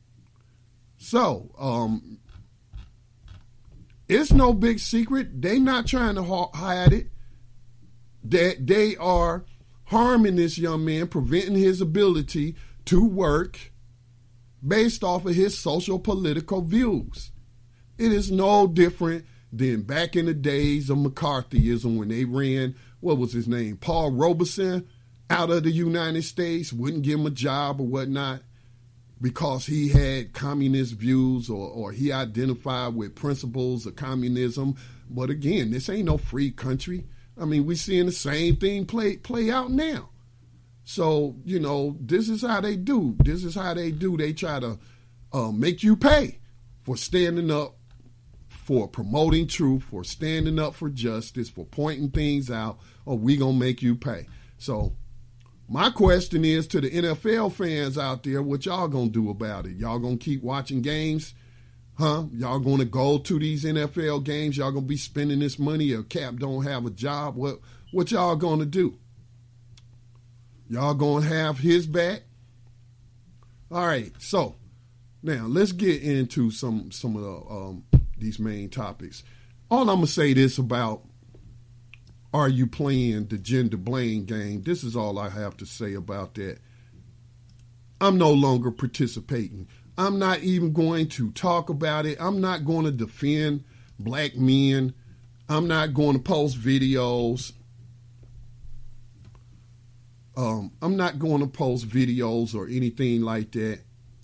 So, it's no big secret. They not trying to hide it. That they are harming this young man, preventing his ability to work based off of his social political views. It is no different than back in the days of McCarthyism when they ran, what was his name, Paul Robeson, out of the United States, wouldn't give him a job or whatnot because he had communist views or he identified with principles of communism. But again, this ain't no free country. I mean, we're seeing the same thing play out now. So, you know, this is how they do. This is how they do. They try to make you pay for standing up, for promoting truth, for standing up for justice, for pointing things out, or we gonna make you pay. So my question is to the NFL fans out there, what y'all gonna do about it? Y'all gonna keep watching games? Y'all gonna go to these NFL games? Y'all gonna be spending this money if Cap don't have a job? What y'all gonna do? Y'all gonna have his back? All right, so now let's get into some of these main topics. All I'm gonna say this about, are you playing the gender blame game? This is all I have to say about that. I'm no longer participating. I'm not even going to talk about it. I'm not going to defend black men. I'm not going to post videos. I'm not going to post videos or anything like that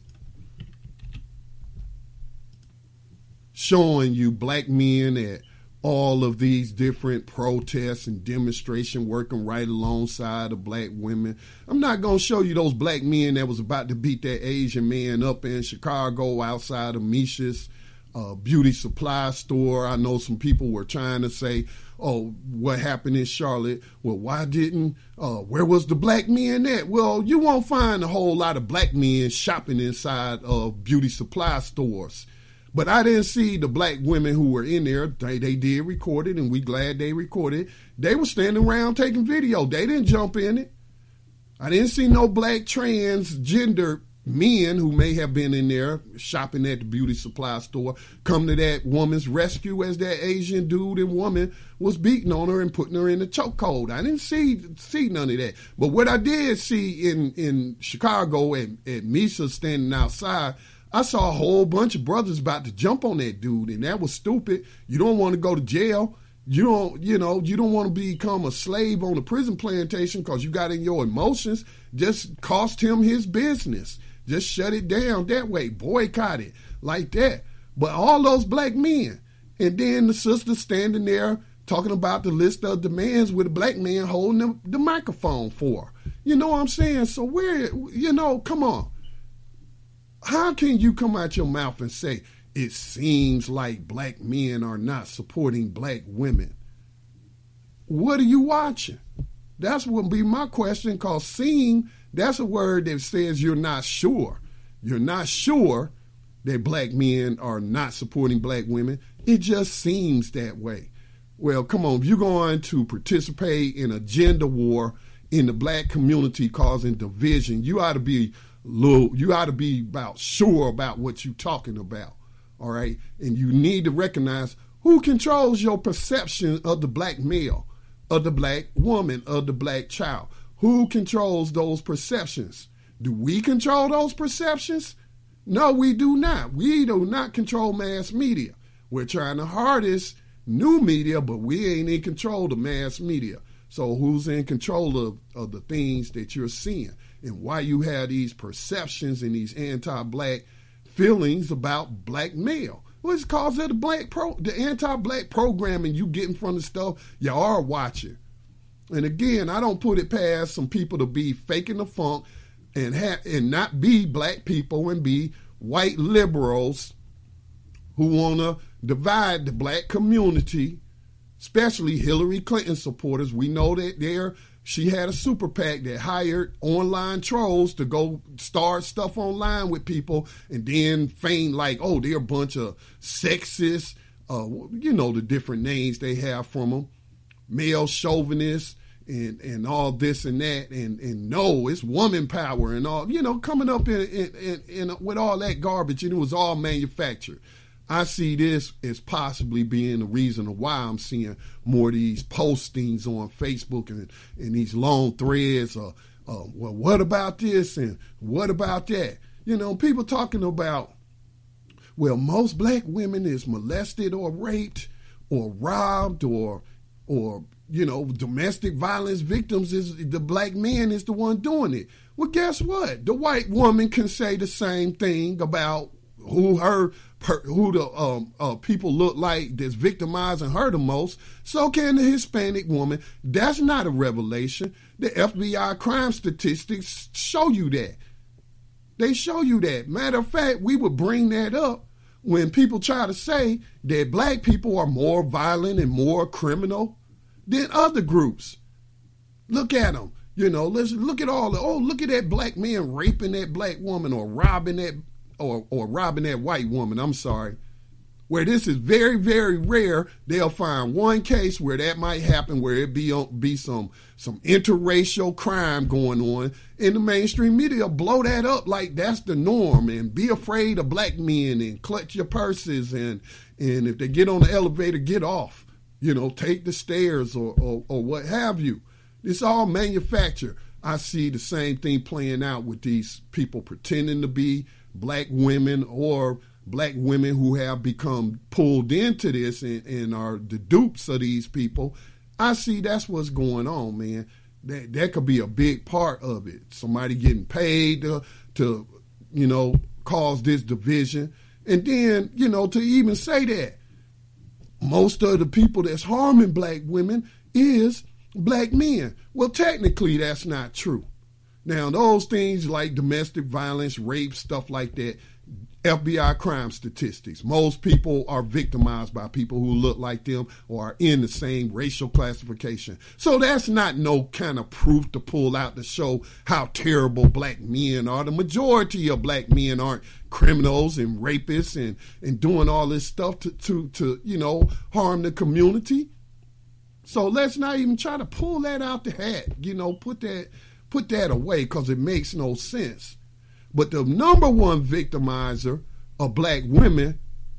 showing you black men at all of these different protests and demonstrations working right alongside of black women. I'm not going to show you those black men that was about to beat that Asian man up in Chicago outside of Misha's beauty supply store. I know some people were trying to say, oh, what happened in Charlotte? Well, where was the black men at? Well, you won't find a whole lot of black men shopping inside of beauty supply stores. But I didn't see the black women who were in there. They did record it, and we glad they recorded. They were standing around taking video. They didn't jump in it. I didn't see no black transgender men who may have been in there shopping at the beauty supply store come to that woman's rescue as that Asian dude and woman was beating on her and putting her in the chokehold. I didn't see none of that. But what I did see in Chicago at Misa standing outside, I saw a whole bunch of brothers about to jump on that dude, and that was stupid. You don't want to go to jail. You don't want to become a slave on a prison plantation because you got in your emotions. Just cost him his business. Just shut it down that way. Boycott it like that. But all those black men, and then the sister standing there talking about the list of demands with a black man holding the microphone for. You know what I'm saying? So come on. How can you come out your mouth and say it seems like black men are not supporting black women. What are you watching? That's what would be my question, because seem, that's a word that says you're not sure. You're not sure that black men are not supporting black women. It just seems that way. Well, come on, if you're going to participate in a gender war in the black community causing division, you ought to be about sure about what you're talking about. All right. And you need to recognize who controls your perception of the black male, of the black woman, of the black child. Who controls those perceptions? Do we control those perceptions? No, we do not. We do not control mass media. We're trying to harness new media, but we ain't in control of mass media. So who's in control of the things that you're seeing, and why you have these perceptions and these anti-black feelings about black male? Well, it's because of the anti-black programming you getting from the stuff you are watching. And again, I don't put it past some people to be faking the funk and not be black people and be white liberals who want to divide the black community, especially Hillary Clinton supporters. We know that she had a super PAC that hired online trolls to go start stuff online with people and then feign like, oh, they're a bunch of sexist, the different names they have from them, male chauvinists, and all this and that, and no, it's woman power and all, coming up in with all that garbage, and it was all manufactured. I see this as possibly being the reason why I'm seeing more of these postings on Facebook and these long threads. Well, what about this and what about that? People talking about, well, most black women is molested or raped or robbed or domestic violence victims is the black man is the one doing it. Well, guess what? The white woman can say the same thing about who the people look like that's victimizing her the most. So can the Hispanic woman. That's not a revelation. The FBI crime statistics show you that. They show you that. Matter of fact, we would bring that up when people try to say that black people are more violent and more criminal than other groups. Look at them. Let's look at look at that black man raping that black woman or robbing that or robbing that white woman. I'm sorry. Where this is very, very rare, they'll find one case where that might happen, where it be some interracial crime going on, and the mainstream media blow that up like that's the norm, and be afraid of black men and clutch your purses, and if they get on the elevator, get off. Take the stairs or what have you. It's all manufactured. I see the same thing playing out with these people pretending to be black women or black women who have become pulled into this and are the dupes of these people. I see that's what's going on, man. That could be a big part of it. Somebody getting paid to cause this division. And then, to even say that most of the people that's harming black women is black men. Well, technically, that's not true. Now, those things like domestic violence, rape, stuff like that, FBI crime statistics. Most people are victimized by people who look like them or are in the same racial classification. So that's not no kind of proof to pull out to show how terrible black men are. The majority of black men aren't criminals and rapists and doing all this stuff to harm the community. So let's not even try to pull that out the hat, put that away, because it makes no sense. But the number one victimizer of black women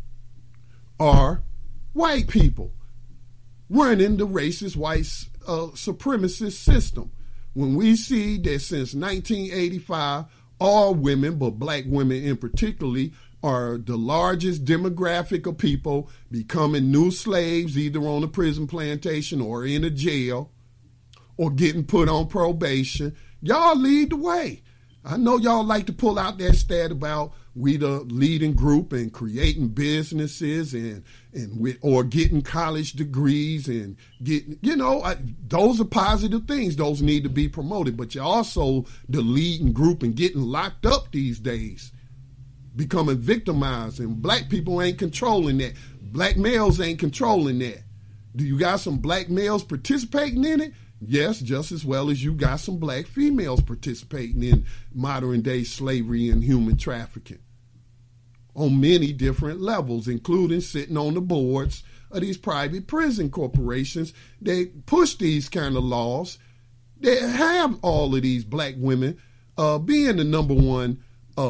are white people running the racist white supremacist system. When we see that since 1985, all women, but black women in particularly, are the largest demographic of people becoming new slaves, either on a prison plantation or in a jail or getting put on probation. Y'all lead the way. I know y'all like to pull out that stat about we the leading group in creating businesses or getting college degrees and getting, those are positive things. Those need to be promoted. But you're also the leading group in getting locked up these days. becoming victimized, and black people ain't controlling that. Black males ain't controlling that. Do you got some black males participating in it? Yes, just as well as you got some black females participating in modern day slavery and human trafficking on many different levels, including sitting on the boards of these private prison corporations. They push these kind of laws. They have all of these black women being the number one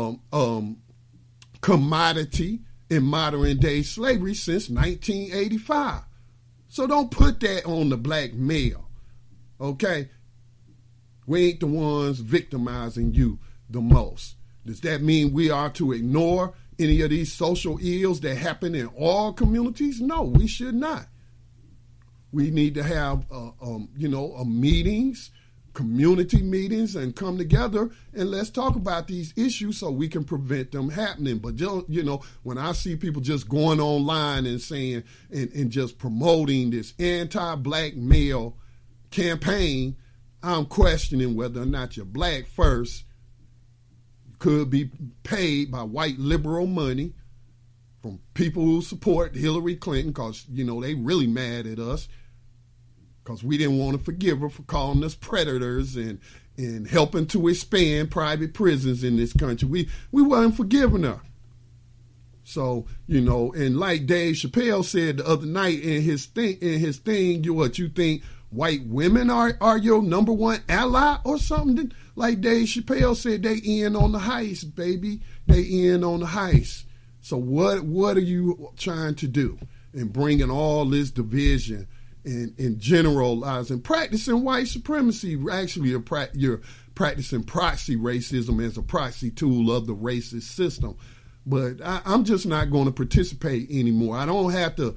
commodity in modern day slavery since 1985. So don't put that on the black male, okay? We ain't the ones victimizing you the most. Does that mean we are to ignore any of these social ills that happen in all communities? No, we should not. We need to have, meetings, community meetings, and come together and let's talk about these issues so we can prevent them happening. But, when I see people just going online and saying and just promoting this anti-black male campaign, I'm questioning whether or not you're black first. Could be paid by white liberal money from people who support Hillary Clinton because, they really mad at us because we didn't want to forgive her for calling us predators and helping to expand private prisons in this country. We weren't forgiving her. So, and like Dave Chappelle said the other night in his thing, you think white women are your number one ally or something? Like Dave Chappelle said, they in on the heist, baby. They in on the heist. So what are you trying to do in bringing all this division and generalizing, practicing white supremacy? Actually, you're practicing proxy racism as a proxy tool of the racist system. But I'm just not going to participate anymore. I don't have to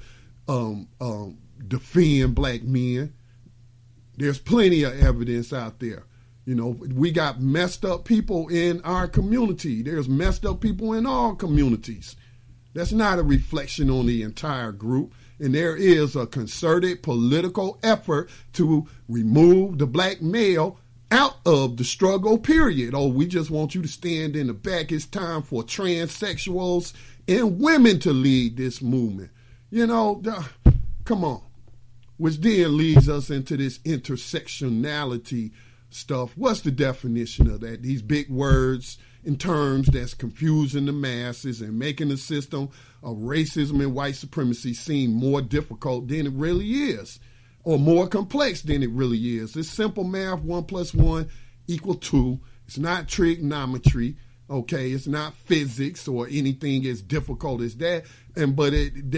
defend black men. There's plenty of evidence out there. We got messed up people in our community. There's messed up people in all communities. That's not a reflection on the entire group. And there is a concerted political effort to remove the black male out of the struggle, period. Oh, we just want you to stand in the back. It's time for transsexuals and women to lead this movement. Come on. Which then leads us into this intersectionality stuff. What's the definition of that? These big words and terms that's confusing the masses and making the system of racism and white supremacy seem more difficult than it really is, or more complex than it really is. It's simple math, 1 + 1 = 2. It's not trigonometry, okay? It's not physics or anything as difficult as that. But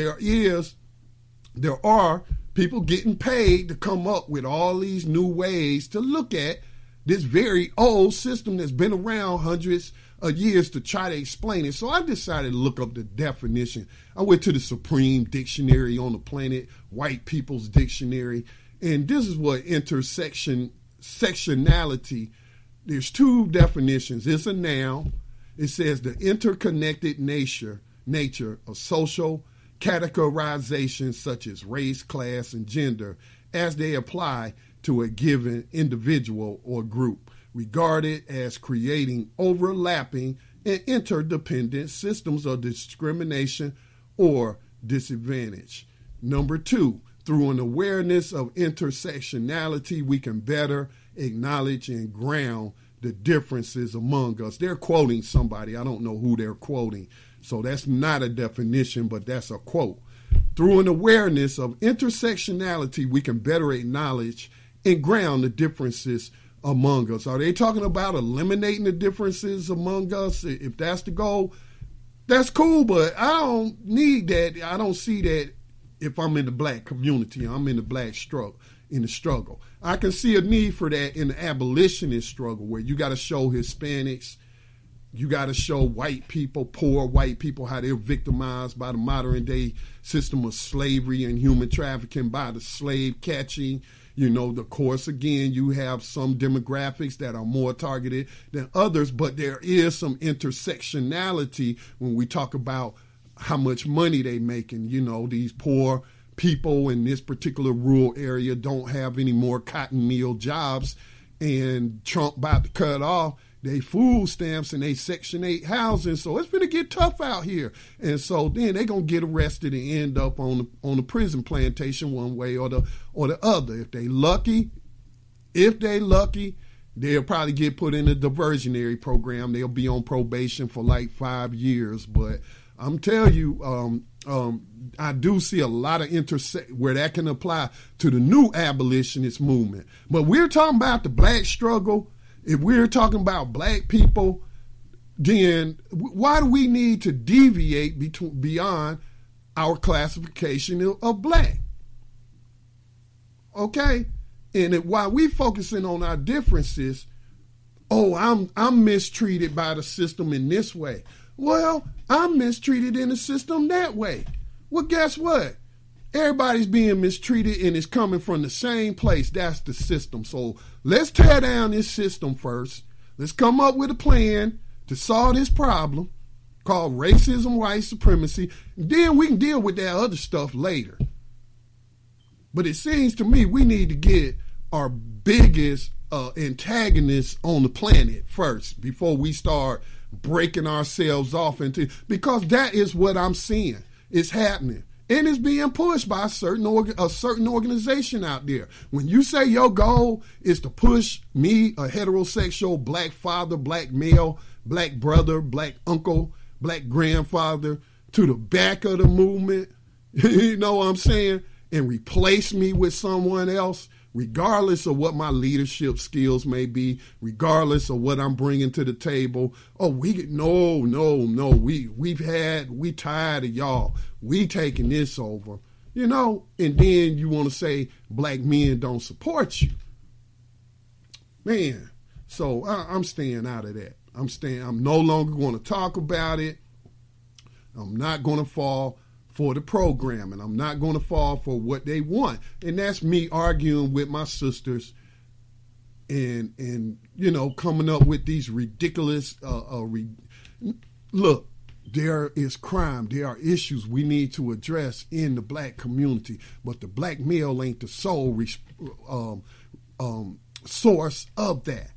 there are people getting paid to come up with all these new ways to look at this very old system that's been around hundreds of years to try to explain it. So I decided to look up the definition. I went to the Supreme Dictionary on the planet, White People's Dictionary, and this is what intersectionality. There's two definitions. It's a noun. It says the interconnected nature of social categorizations such as race, class, and gender as they apply to a given individual or group, regarded as creating overlapping and interdependent systems of discrimination or disadvantage. Number 2, through an awareness of intersectionality, we can better acknowledge and ground the differences among us. They're quoting somebody. I don't know who they're quoting. So that's not a definition, but that's a quote. Through an awareness of intersectionality, we can better acknowledge and ground the differences among us. Are they talking about eliminating the differences among us? If that's the goal, that's cool, but I don't need that. I don't see that if I'm in the black community. I'm in the black struggle. I can see a need for that in the abolitionist struggle, where you got to show Hispanics, you got to show white people, poor white people, how they're victimized by the modern day system of slavery and human trafficking, by the slave catching. Of course, again, you have some demographics that are more targeted than others, but there is some intersectionality when we talk about how much money they making. These poor people in this particular rural area don't have any more cotton mill jobs, and Trump about to cut off. they food stamps and they Section 8 housing. So it's going to get tough out here. And so then they're going to get arrested and end up on the prison plantation one way or the other. If they lucky, they'll probably get put in a diversionary program. They'll be on probation for like 5 years. But I'm telling you, I do see a lot of where that can apply to the new abolitionist movement. But we're talking about the black struggle. If we're talking about black people, then why do we need to deviate beyond our classification of black? Okay? And while we focusing on our differences, I'm mistreated by the system in this way. Well, I'm mistreated in the system that way. Well, guess what? Everybody's being mistreated and it's coming from the same place. That's the system. So let's tear down this system first. Let's come up with a plan to solve this problem called racism, white supremacy. Then we can deal with that other stuff later. But it seems to me we need to get our biggest antagonists on the planet first before we start breaking ourselves off because that is what I'm seeing. It's happening. And it's being pushed by a certain organization out there. When you say your goal is to push me, a heterosexual black father, black male, black brother, black uncle, black grandfather, to the back of the movement, you know what I'm saying, and replace me with someone else, regardless of what my leadership skills may be, regardless of what I'm bringing to the table. We tired of y'all. We taking this over, and then you want to say black men don't support you. Man, so I'm staying out of that. I'm no longer going to talk about it. I'm not going to fall for the program, and I'm not going to fall for what they want. And that's me arguing with my sisters and coming up with these ridiculous, look, there is crime. There are issues we need to address in the black community, but the black male ain't the sole source of that.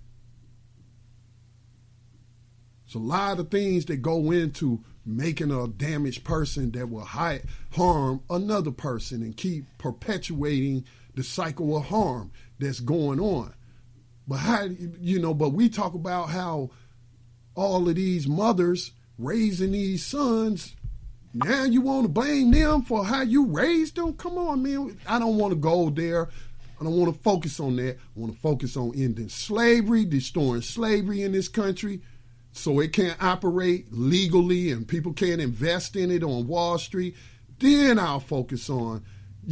It's a lot of things that go into making a damaged person that will harm another person and keep perpetuating the cycle of harm that's going on. But but we talk about how all of these mothers raising these sons, now you want to blame them for how you raised them? Come on, man. I don't want to go there. I don't want to focus on that. I want to focus on ending slavery, destroying slavery in this country, so it can't operate legally and people can't invest in it on Wall Street. Then I'll focus on,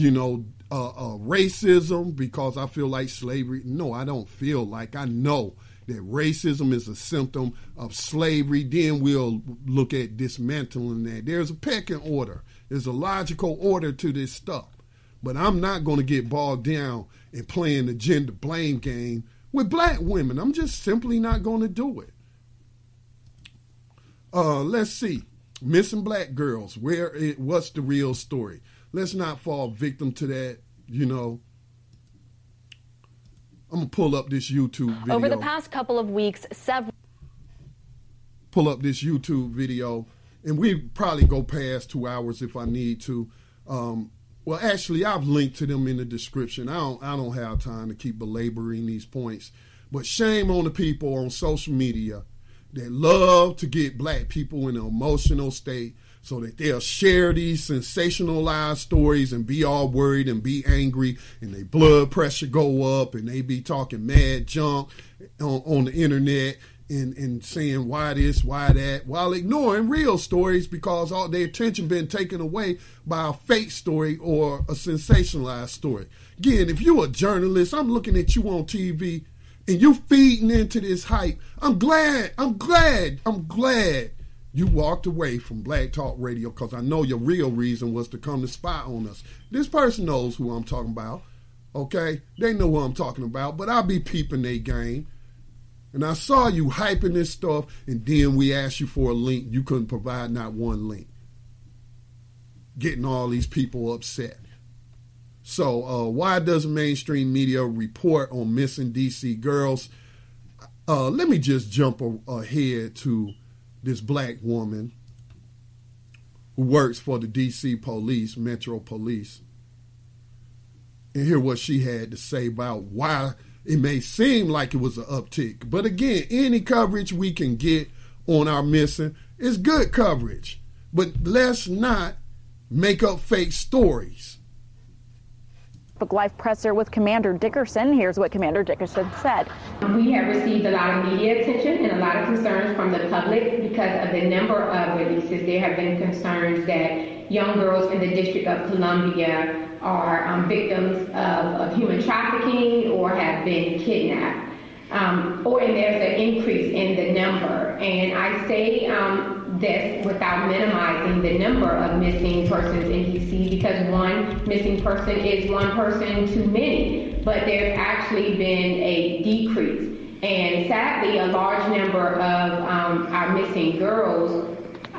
racism, because I feel like slavery. No, I don't feel like. I know that racism is a symptom of slavery. Then we'll look at dismantling that. There's a pecking order. There's a logical order to this stuff. But I'm not going to get bogged down in playing the gender blame game with black women. I'm just simply not going to do it. Let's see. Missing black girls. What's the real story? Let's not fall victim to that, I'm going to pull up this YouTube video. Over the past couple of weeks, pull up this YouTube video, and we probably go past 2 hours if I need to. Well, actually, I've linked to them in the description. I don't have time to keep belaboring these points. But shame on the people on social media that love to get black people in an emotional state so that they'll share these sensationalized stories and be all worried and be angry, and their blood pressure go up, and they be talking mad junk on the internet and saying why this, why that, while ignoring real stories because all their attention been taken away by a fake story or a sensationalized story. Again, if you're a journalist, I'm looking at you on TV and you feeding into this hype. I'm glad you walked away from Black Talk Radio, because I know your real reason was to come to spy on us. This person knows who I'm talking about, okay? They know who I'm talking about, but I'll be peeping their game. And I saw you hyping this stuff, and then we asked you for a link. You couldn't provide not one link. Getting all these people upset. So why doesn't mainstream media report on missing DC girls? Let me just jump ahead to this black woman who works for the D.C. police, Metro Police, and hear what she had to say about why it may seem like it was an uptick. But again, any coverage we can get on our missing is good coverage. But let's not make up fake stories. Live presser with Commander Dickerson. Here's what Commander Dickerson said. We have received a lot of media attention and a lot of concerns from the public because of the number of releases. There have been concerns that young girls in the District of Columbia are victims of human trafficking or have been kidnapped. And there's an increase in the number. And I say this without minimizing the number of missing persons in D.C. because one missing person is one person too many. But there's actually been a decrease. And sadly, a large number of our missing girls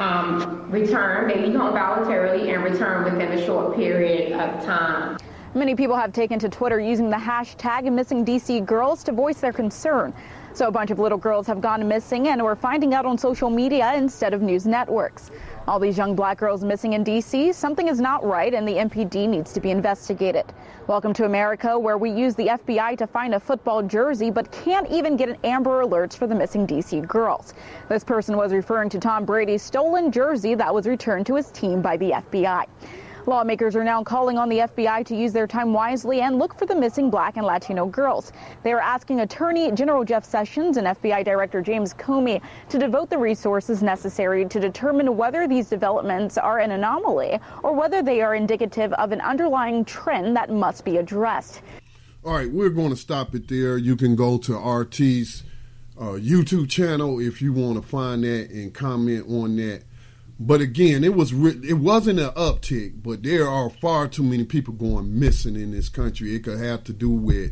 return, they leave home voluntarily and return within a short period of time. Many people have taken to Twitter using the hashtag #MissingDCGirls to voice their concern. So a bunch of little girls have gone missing and we're finding out on social media instead of news networks. All these young black girls missing in D.C., something is not right and the MPD needs to be investigated. Welcome to America, where we use the FBI to find a football jersey but can't even get an Amber Alerts for the missing D.C. girls. This person was referring to Tom Brady's stolen jersey that was returned to his team by the FBI. Lawmakers are now calling on the FBI to use their time wisely and look for the missing black and Latino girls. They are asking Attorney General Jeff Sessions and FBI Director James Comey to devote the resources necessary to determine whether these developments are an anomaly or whether they are indicative of an underlying trend that must be addressed. All right, we're going to stop it there. You can go to RT's YouTube channel if you want to find that and comment on that. But again, it wasn't an uptick, but there are far too many people going missing in this country. It could have to do with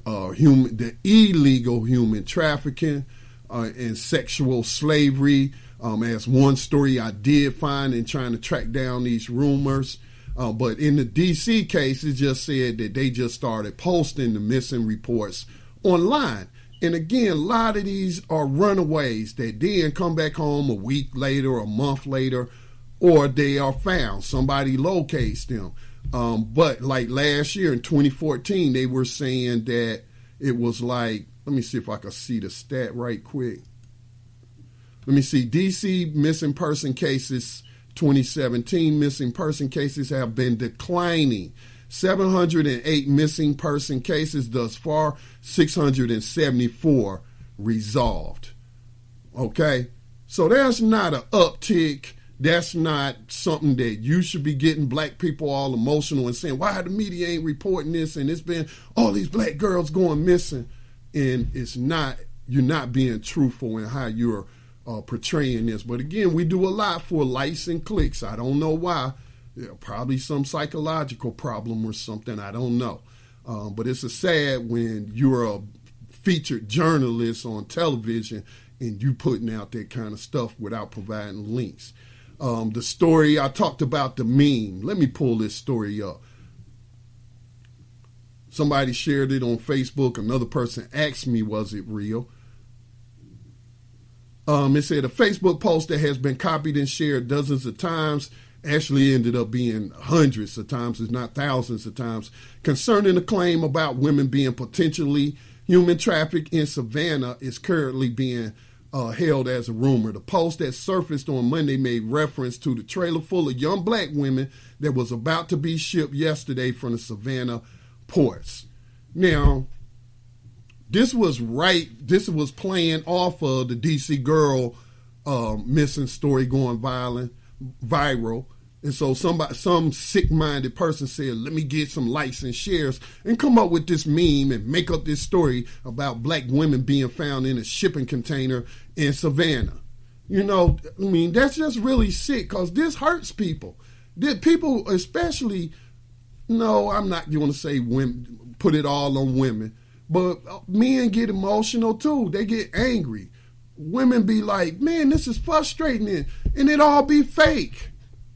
the illegal human trafficking and sexual slavery. As one story I did find in trying to track down these rumors. But in the D.C. case, it just said that they just started posting the missing reports online. And again, a lot of these are runaways that then come back home a week later, a month later, or they are found. Somebody locates them. But like last year in 2014, they were saying that it was like, let me see if I can see the stat right quick. Let me see, D.C. missing person cases, 2017 missing person cases have been declining. 708 missing person cases thus far, 674 resolved. Okay? So that's not an uptick. That's not something that you should be getting black people all emotional and saying, why the media ain't reporting this? And it's been all these black girls going missing. And it's not, you're not being truthful in how you're portraying this. But again, we do a lot for likes and clicks. I don't know why. Yeah, probably some psychological problem or something. I don't know. But it's a sad when you're a featured journalist on television and you putting out that kind of stuff without providing links. The story, I talked about the meme. Let me pull this story up. Somebody shared it on Facebook. Another person asked me, was it real? It said a Facebook post that has been copied and shared dozens of times actually ended up being hundreds of times, if not thousands of times, concerning a claim about women being potentially human trafficked in Savannah is currently being held as a rumor. The post that surfaced on Monday made reference to the trailer full of young black women that was about to be shipped yesterday from the Savannah ports. Now, this was playing off of the DC girl missing story going viral. And so some sick-minded person said, let me get some likes and shares and come up with this meme and make up this story about black women being found in a shipping container in Savannah. You know, I mean, that's just really sick because this hurts people. People especially, no, I'm not going to say women, put it all on women, but men get emotional too. They get angry. Women be like, man, this is frustrating, and it all be fake.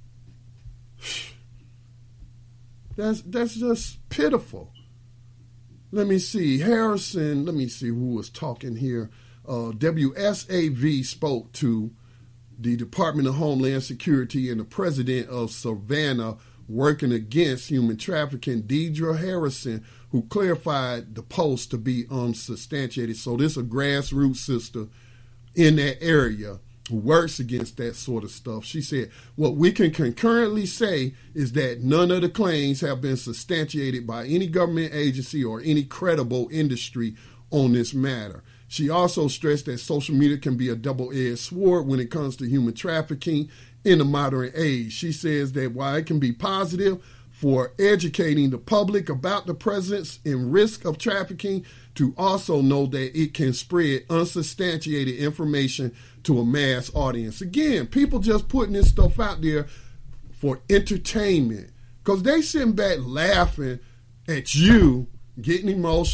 That's just pitiful. Let me see. Harrison, let me see who was talking here. WSAV spoke to the Department of Homeland Security and the president of Savannah working against human trafficking, Deidre Harrison, who clarified the post to be unsubstantiated. So this is a grassroots sister in that area who works against that sort of stuff. She said, what we can concurrently say is that none of the claims have been substantiated by any government agency or any credible industry on this matter. She also stressed that social media can be a double-edged sword when it comes to human trafficking in the modern age. She says that while it can be positive for educating the public about the presence and risk of trafficking, to also know that it can spread unsubstantiated information to a mass audience. Again, people just putting this stuff out there for entertainment because they sitting back laughing at you, getting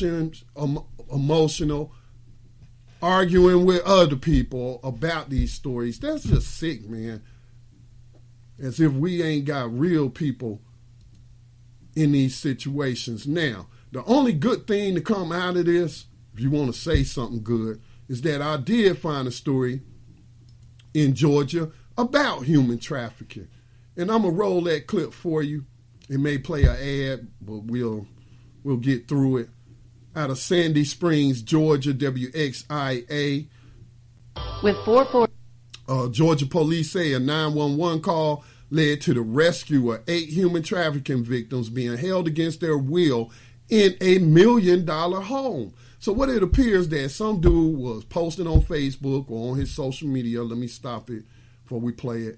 emotional, arguing with other people about these stories. That's just sick, man. As if we ain't got real people in these situations. Now, the only good thing to come out of this, if you want to say something good, is that I did find a story in Georgia about human trafficking. And I'm going to roll that clip for you. It may play an ad, but we'll get through it. Out of Sandy Springs, Georgia, WXIA. With 4 Georgia police say a 911 call led to the rescue of 8 human trafficking victims being held against their will in a $1 million home. So what it appears that some dude was posting on Facebook or on his social media. Let me stop it before we play it.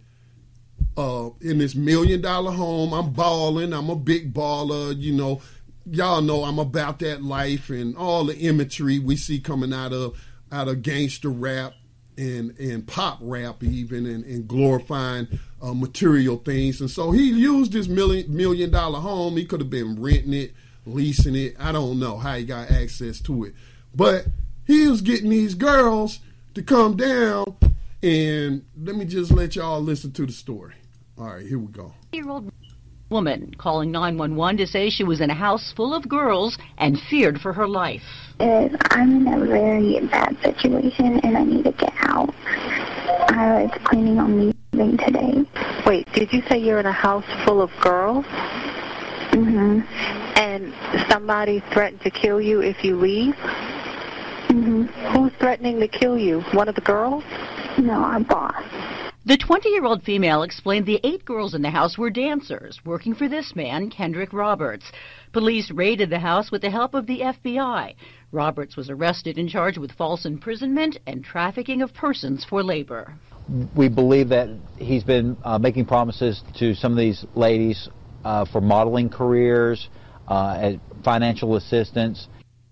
In this $1 million home, I'm balling. I'm a big baller, you know. Y'all know I'm about that life and all the imagery we see coming out of gangster rap and pop rap even and glorifying material things. And so he used this $1 million home. He could have been renting it, leasing it. I don't know how he got access to it. But he was getting these girls to come down, and let me just let y'all listen to the story. All right, here we go. 8-year-old woman calling 911 to say she was in a house full of girls and feared for her life. I'm in a very bad situation and I need to get out. I was planning on leaving today. Wait, did you say you're in a house full of girls? Mm-hmm. And somebody threatened to kill you if you leave? Mm-hmm. Who's threatening to kill you? One of the girls? No, our boss. The 20-year-old female explained the 8 girls in the house were dancers working for this man, Kendrick Roberts. Police raided the house with the help of the FBI. Roberts was arrested and charged with false imprisonment and trafficking of persons for labor. We believe that he's been making promises to some of these ladies for modeling careers, financial assistance.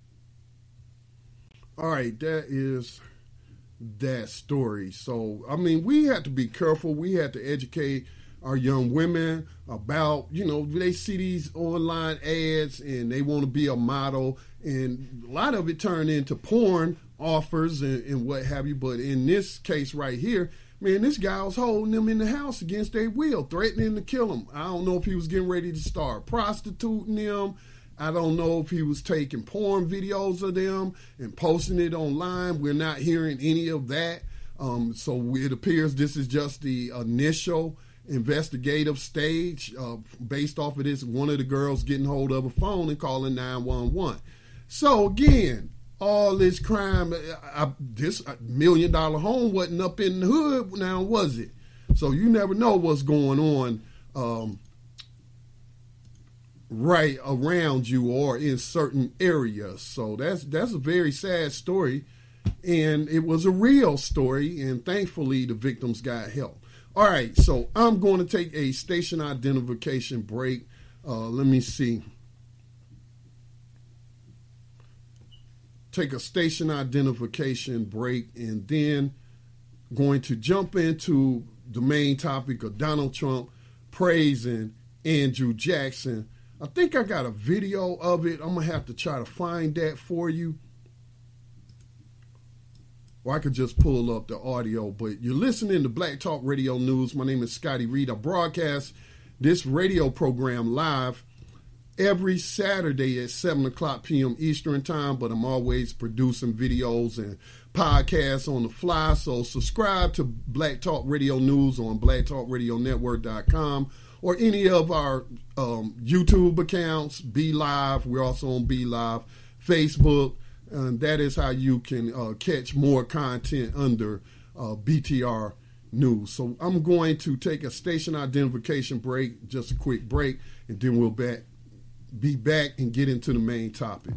All right, that is that story. So, I mean, we have to be careful. We have to educate our young women about, you know, they see these online ads and they want to be a model, and a lot of it turned into porn offers and what have you. But in this case right here, man, this guy was holding them in the house against their will, threatening to kill them. I don't know if he was getting ready to start prostituting them. I don't know if he was taking porn videos of them and posting it online. We're not hearing any of that. So it appears this is just the initial investigative stage based off of this, one of the girls getting hold of a phone and calling 911. So again, all this crime, this $1 million home wasn't up in the hood now, was it? So you never know what's going on right around you or in certain areas. So that's a very sad story, and it was a real story, and thankfully the victims got help. All right, so I'm going to take a station identification break. Let me see. Take a station identification break, and then going to jump into the main topic of Donald Trump praising Andrew Jackson. I think I got a video of it. I'm going to have to try to find that for you. Or I could just pull up the audio. But you're listening to Black Talk Radio News. My name is Scotty Reed. I broadcast this radio program live every Saturday at 7 o'clock p.m. Eastern Time, but I'm always producing videos and podcasts on the fly. So subscribe to Black Talk Radio News on blacktalkradionetwork.com or any of our YouTube accounts, Be Live. We're also on Be Live, Facebook. And that is how you can catch more content under BTR News. So I'm going to take a station identification break, just a quick break, and then we'll be back and get into the main topic.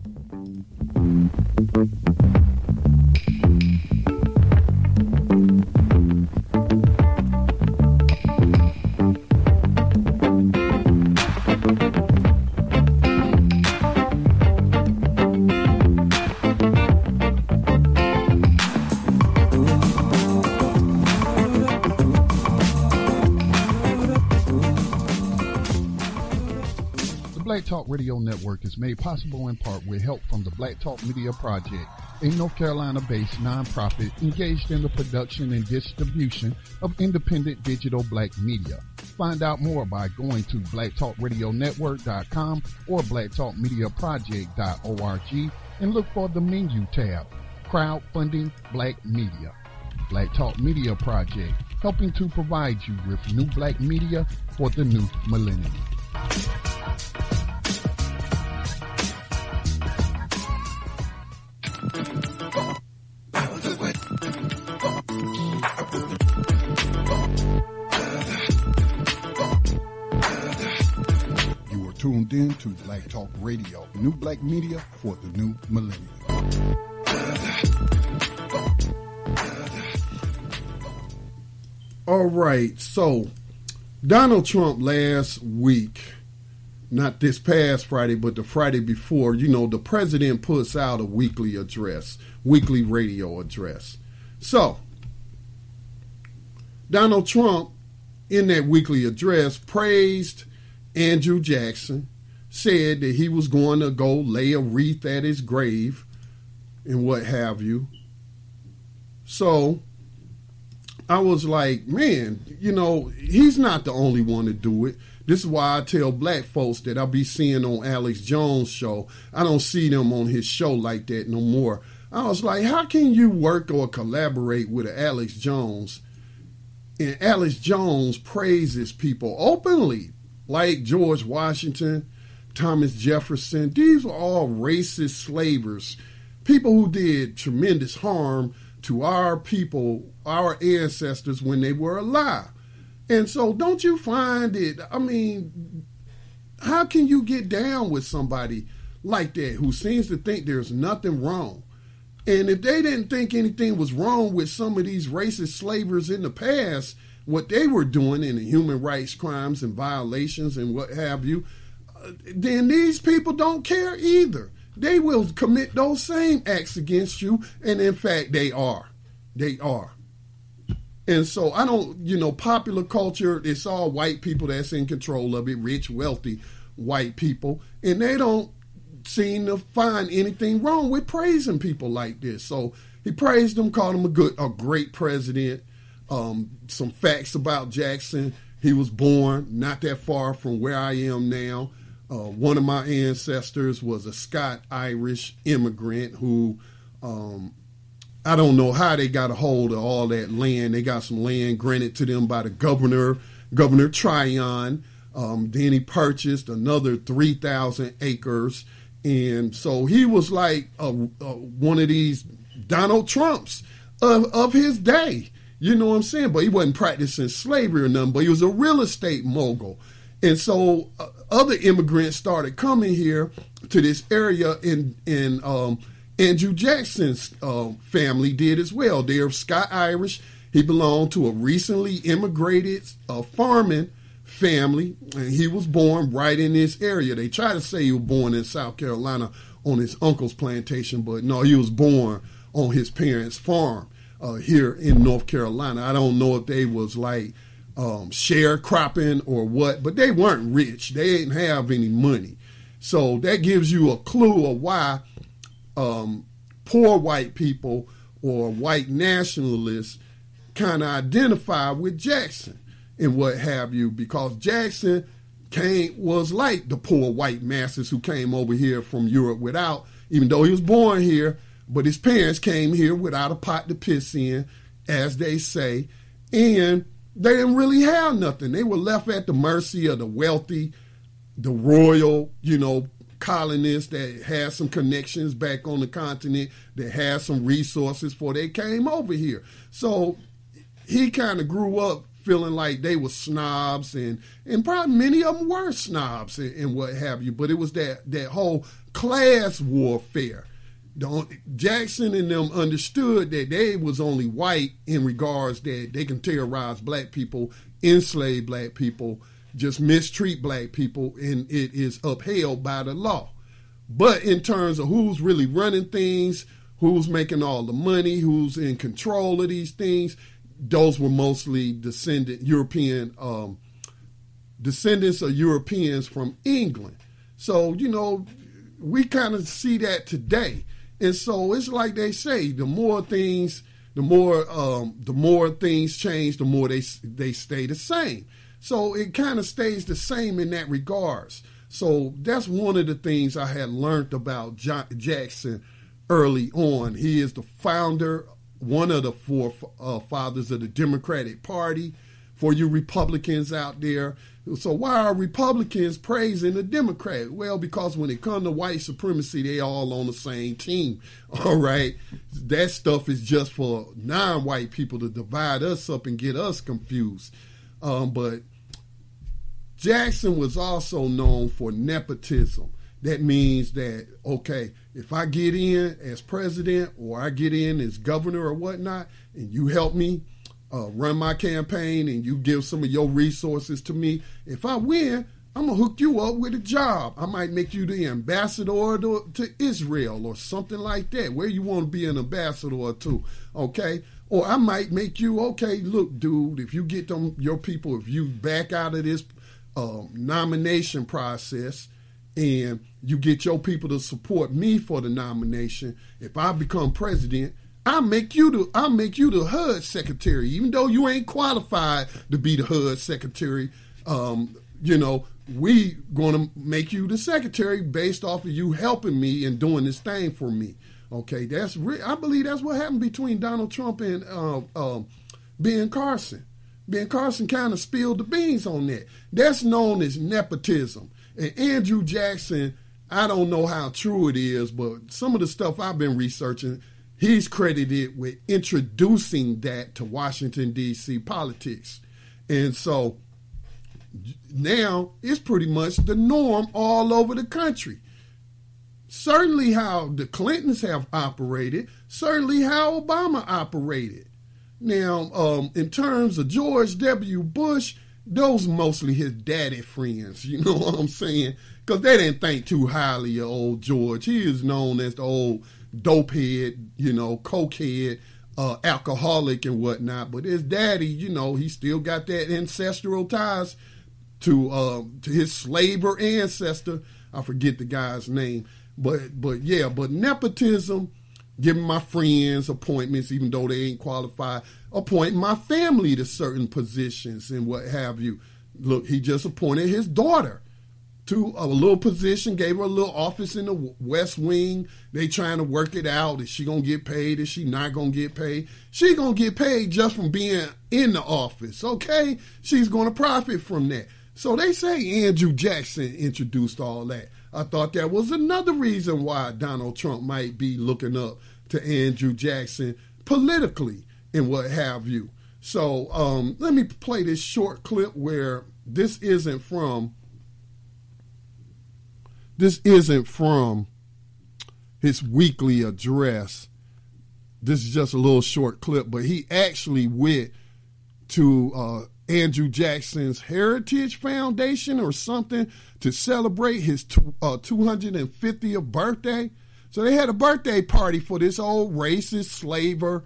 Black Talk Radio Network is made possible in part with help from the Black Talk Media Project, a North Carolina-based nonprofit engaged in the production and distribution of independent digital black media. Find out more by going to blacktalkradionetwork.com or blacktalkmediaproject.org and look for the menu tab, Crowdfunding Black Media. Black Talk Media Project, helping to provide you with new black media for the new millennium. You are tuned in to Black Talk Radio, new black media for the new millennium. All right, so Donald Trump last week, not this past Friday, but the Friday before, the president puts out a weekly radio address. So, Donald Trump, in that weekly address, praised Andrew Jackson, said that he was going to go lay a wreath at his grave and what have you. So, I was like, man, he's not the only one to do it. This is why I tell black folks that I'll be seeing on Alex Jones' show. I don't see them on his show like that no more. I was like, how can you work or collaborate with Alex Jones? And Alex Jones praises people openly, like George Washington, Thomas Jefferson. These were all racist slavers, people who did tremendous harm to our people, our ancestors when they were alive. And so don't you find it, how can you get down with somebody like that who seems to think there's nothing wrong? And if they didn't think anything was wrong with some of these racist slavers in the past, what they were doing in the human rights crimes and violations and what have you, then these people don't care either. They will commit those same acts against you, and in fact, they are. They are. And so I don't, popular culture, it's all white people that's in control of it, rich, wealthy white people, and they don't seem to find anything wrong with praising people like this. So he praised him, called him a great president. Some facts about Jackson: he was born not that far from where I am now. One of my ancestors was a Scot-Irish immigrant who, I don't know how they got a hold of all that land. They got some land granted to them by the Governor Tryon. Then he purchased another 3,000 acres. And so he was like one of these Donald Trumps of his day. You know what I'm saying? But he wasn't practicing slavery or nothing, but he was a real estate mogul. And so other immigrants started coming here to this area, and Andrew Jackson's family did as well. They're Scot-Irish. He belonged to a recently immigrated farming family, and he was born right in this area. They try to say he was born in South Carolina on his uncle's plantation, but no, he was born on his parents' farm here in North Carolina. I don't know if they was like sharecropping or what, but they weren't rich. They didn't have any money. So that gives you a clue of why poor white people or white nationalists kind of identify with Jackson and what have you, because Jackson was like the poor white masses who came over here from Europe without, even though he was born here, but his parents came here without a pot to piss in, as they say, and they didn't really have nothing. They were left at the mercy of the wealthy, the royal, colonists that had some connections back on the continent, that had some resources before they came over here. So he kind of grew up feeling like they were snobs, and probably many of them were snobs and what have you, but it was that whole class warfare. Jackson and them understood that they was only white in regards that they can terrorize black people, enslave black people, just mistreat black people, and it is upheld by the law. But in terms of who's really running things, who's making all the money, who's in control of these things, those were mostly descendants of Europeans from England. So, we kind of see that today. And so it's like they say, the more things change, the more they stay the same. So it kind of stays the same in that regards. So that's one of the things I had learned about Jackson early on. He is the founder, one of the four fathers of the Democratic Party. For you Republicans out there, so why are Republicans praising the Democrat? Well, because when it comes to white supremacy, they all on the same team. All right, that stuff is just for non-white people to divide us up and get us confused. But Jackson was also known for nepotism. That means that, okay, if I get in as president or I get in as governor or whatnot, and you help me run my campaign and you give some of your resources to me, if I win, I'm going to hook you up with a job. I might make you the ambassador to Israel or something like that, where you want to be an ambassador to, okay? Or I might make you, okay, look, dude, if you get your people, if you back out of this nomination process and you get your people to support me for the nomination, if I become president, I'll make you the HUD secretary, even though you ain't qualified to be the HUD secretary. We gonna make you the secretary based off of you helping me and doing this thing for me. Okay, I believe that's what happened between Donald Trump and Ben Carson. Ben Carson kind of spilled the beans on that. That's known as nepotism. And Andrew Jackson, I don't know how true it is, but some of the stuff I've been researching, he's credited with introducing that to Washington, D.C. politics. And so now it's pretty much the norm all over the country. Certainly how the Clintons have operated, certainly how Obama operated. Now, in terms of George W. Bush, those mostly his daddy friends, you know what I'm saying? Because they didn't think too highly of old George. He is known as the old dopehead, cokehead, alcoholic and whatnot. But his daddy, he still got that ancestral ties to his slaver ancestor. I forget the guy's name. But nepotism, giving my friends appointments even though they ain't qualified, appointing my family to certain positions and what have you. Look, he just appointed his daughter to a little position, gave her a little office in the West Wing. They trying to work it out. Is she going to get paid? Is she not going to get paid? She going to get paid just from being in the office, okay? She's going to profit from that. So they say Andrew Jackson introduced all that. I thought that was another reason why Donald Trump might be looking up to Andrew Jackson politically and what have you. So let me play this short clip where this isn't from his weekly address. This is just a little short clip, but he actually went to Andrew Jackson's Heritage Foundation or something to celebrate his 250th birthday. So they had a birthday party for this old racist slaver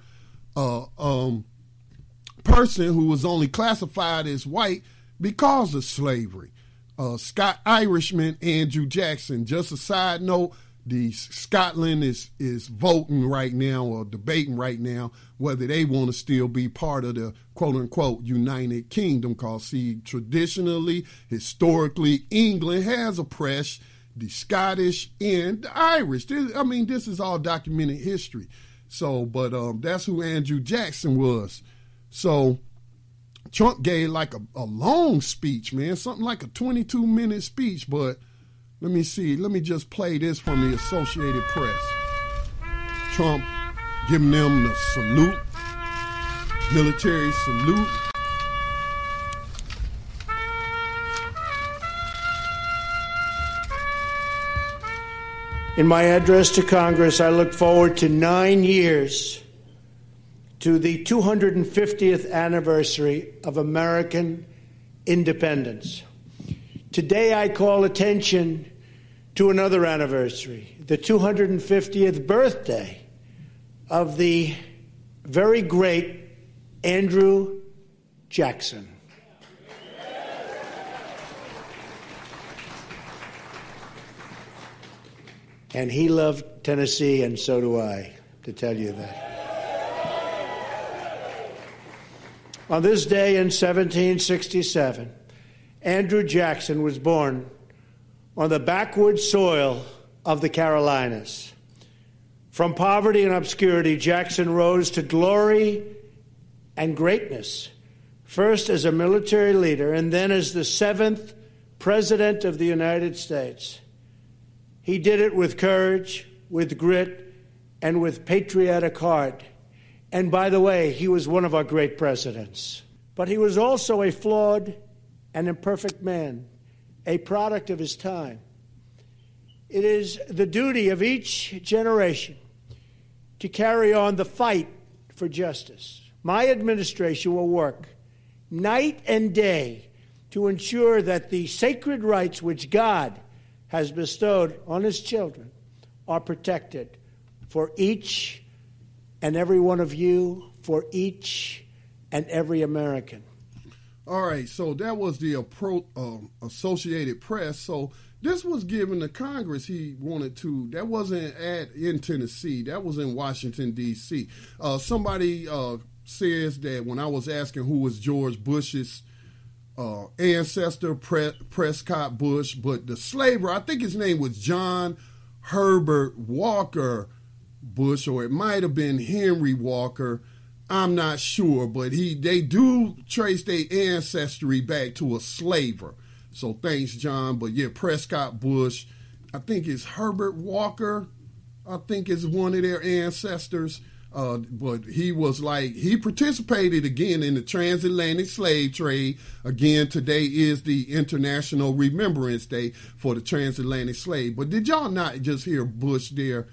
person who was only classified as white because of slavery. Scott Irishman, Andrew Jackson. Just a side note, Scotland is voting right now or debating right now whether they want to still be part of the quote-unquote United Kingdom, because, see, traditionally, historically, England has oppressed the Scottish and the Irish. This is all documented history. So, but that's who Andrew Jackson was. So Trump gave like a long speech, man, something like a 22-minute speech, but let me see. Let me just play this from the Associated Press. Trump giving them the salute, military salute. In my address to Congress, I look forward to 9 years to the 250th anniversary of American independence. Today, I call attention to another anniversary, the 250th birthday of the very great Andrew Jackson. And he loved Tennessee, and so do I, to tell you that. On this day in 1767, Andrew Jackson was born on the backwoods soil of the Carolinas. From poverty and obscurity, Jackson rose to glory and greatness, first as a military leader and then as the 7th President of the United States. He did it with courage, with grit, and with patriotic heart. And by the way, he was one of our great presidents. But he was also a flawed and imperfect man, a product of his time. It is the duty of each generation to carry on the fight for justice. My administration will work night and day to ensure that the sacred rights which God has bestowed on his children are protected for each and every one of you, for each and every American. All right, so that was the Associated Press. So this was given to Congress. He wanted to. That wasn't in Tennessee. That was in Washington, D.C. Somebody says that when I was asking who was George Bush's ancestor, Prescott Bush, but the slaver, I think his name was John Herbert Walker Bush, or it might have been Henry Walker. I'm not sure, but they do trace their ancestry back to a slaver. So thanks, John. But yeah, Prescott Bush, I think it's Herbert Walker, I think is one of their ancestors. But he participated again in the transatlantic slave trade. Again, today is the International Remembrance Day for the transatlantic slave. But did y'all not just hear Bush there?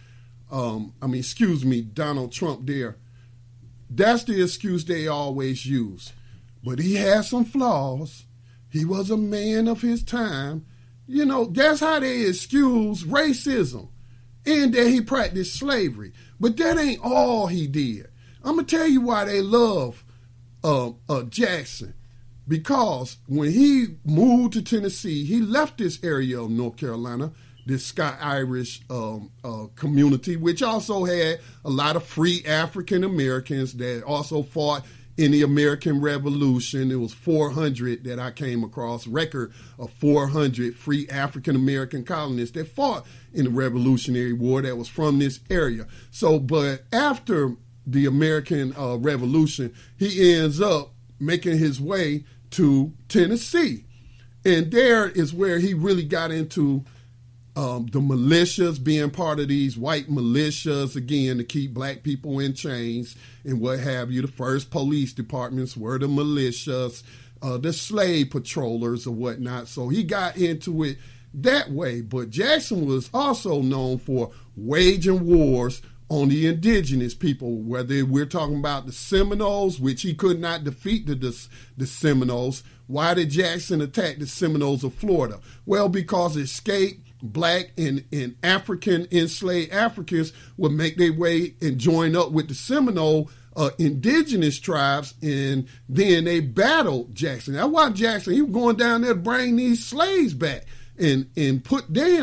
Donald Trump there. That's the excuse they always use. But he has some flaws. He was a man of his time. You know, that's how they excuse racism and that he practiced slavery. But that ain't all he did. I'm going to tell you why they love Jackson. Because when he moved to Tennessee, he left this area of North Carolina, this Scotch-Irish community, which also had a lot of free African Americans that also fought in the American Revolution. It was 400 that I came across, record of 400 free African American colonists that fought in the Revolutionary War that was from this area. So, but after the American Revolution, he ends up making his way to Tennessee. And there is where he really got into the militias, being part of these white militias, again, to keep black people in chains and what have you. The first police departments were the militias, the slave patrollers or whatnot. So he got into it that way. But Jackson was also known for waging wars on the indigenous people, whether we're talking about the Seminoles, which he could not defeat the Seminoles. Why did Jackson attack the Seminoles of Florida? Well, because escaped black and African enslaved Africans would make their way and join up with the Seminole indigenous tribes, and then they battled Jackson. That's why Jackson, he was going down there to bring these slaves back and put down,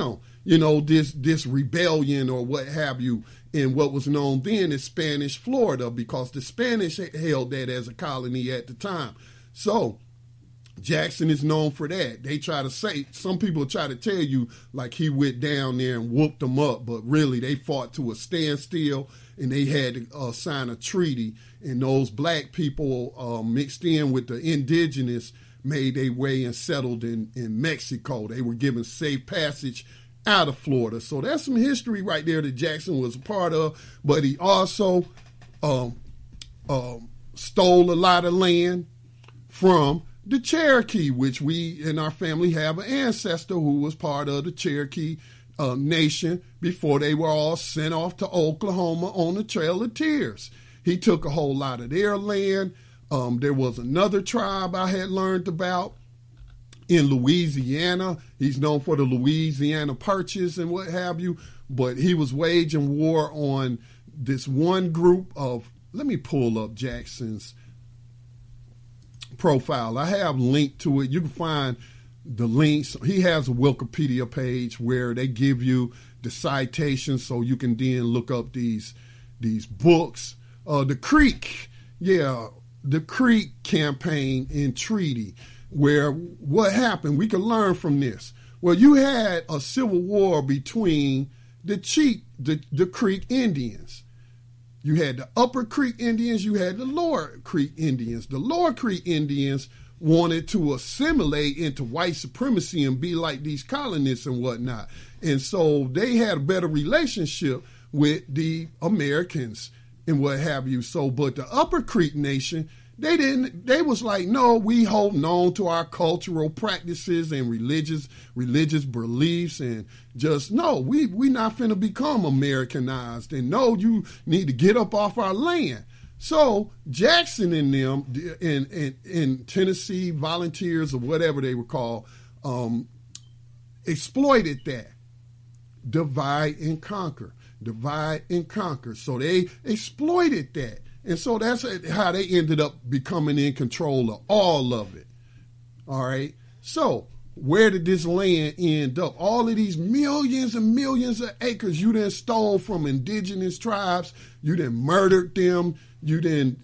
this rebellion or what have you in what was known then as Spanish Florida, because the Spanish held that as a colony at the time. So Jackson is known for that. They try to say, some people try to tell you like he went down there and whooped them up, but really they fought to a standstill and they had to sign a treaty, and those black people mixed in with the indigenous made their way and settled in Mexico. They were given safe passage out of Florida. So that's some history right there that Jackson was a part of, but he also stole a lot of land from the Cherokee, which we in our family have an ancestor who was part of the Cherokee nation before they were all sent off to Oklahoma on the Trail of Tears. He took a whole lot of their land. There was another tribe I had learned about in Louisiana. He's known for the Louisiana Purchase and what have you, but he was waging war on this one group of, let me pull up Jackson's profile. I have linked to it. You can find the links. He has a Wikipedia page where they give you the citations so you can then look up these books. The Creek campaign and treaty, where what happened, we can learn from this. Well, you had a civil war between the Creek Indians. You had the Upper Creek Indians, you had the Lower Creek Indians. The Lower Creek Indians wanted to assimilate into white supremacy and be like these colonists and whatnot. And so they had a better relationship with the Americans and what have you. So, but the Upper Creek Nation, they was like, no, we hold on to our cultural practices and religious beliefs, and just, no, we not finna become Americanized, and no, you need to get up off our land. So Jackson and them in Tennessee Volunteers or whatever they were called, exploited that. Divide and conquer. So they exploited that. And so that's how they ended up becoming in control of all of it. All right. So where did this land end up? All of these millions and millions of acres you done stole from indigenous tribes. You done murdered them. You done,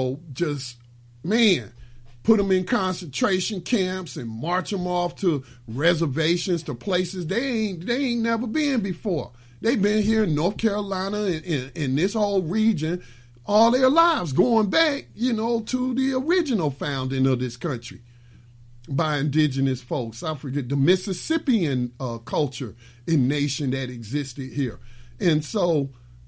put them in concentration camps and march them off to reservations, to places they ain't never been before. They've been here in North Carolina and in this whole region all their lives, going back, to the original founding of this country by indigenous folks. I forget the Mississippian culture and nation that existed here. And so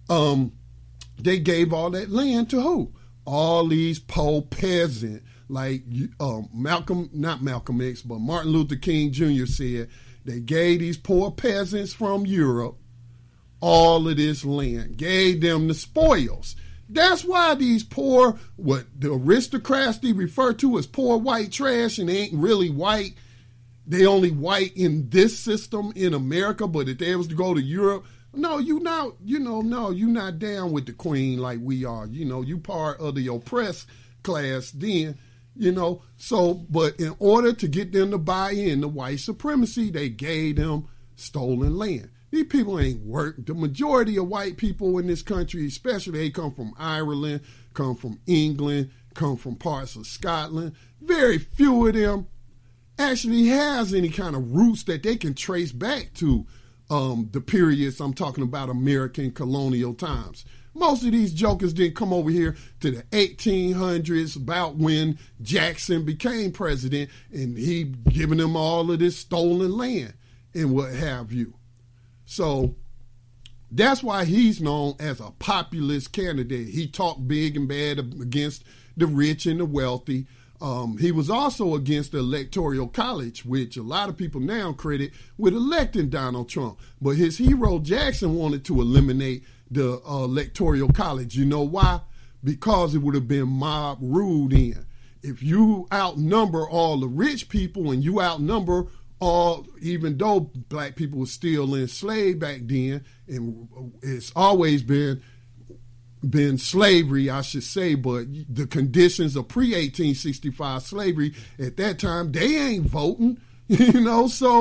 they gave all that land to who? All these poor peasants, like not Malcolm X, but Martin Luther King Jr. said, they gave these poor peasants from Europe all of this land, gave them the spoils. That's why these poor, what the aristocrats they refer to as poor white trash, and they ain't really white. They only white in this system in America, but if they was to go to Europe, no, you not down with the queen like we are. You part of the oppressed class then, So, but in order to get them to buy in to white supremacy, they gave them stolen land. These people ain't worked. The majority of white people in this country, especially, they come from Ireland, come from England, come from parts of Scotland. Very few of them actually has any kind of roots that they can trace back to the periods I'm talking about, American colonial times. Most of these jokers didn't come over here to the 1800s, about when Jackson became president, and he giving them all of this stolen land and what have you. So that's why he's known as a populist candidate. He talked big and bad against the rich and the wealthy. He was also against the Electoral College, which a lot of people now credit with electing Donald Trump. But his hero, Jackson, wanted to eliminate the Electoral College. You know why? Because it would have been mob rule then. If you outnumber all the rich people and you outnumber even though black people were still enslaved back then, and it's always been slavery, I should say, but the conditions of pre-1865 slavery at that time, they ain't voting, so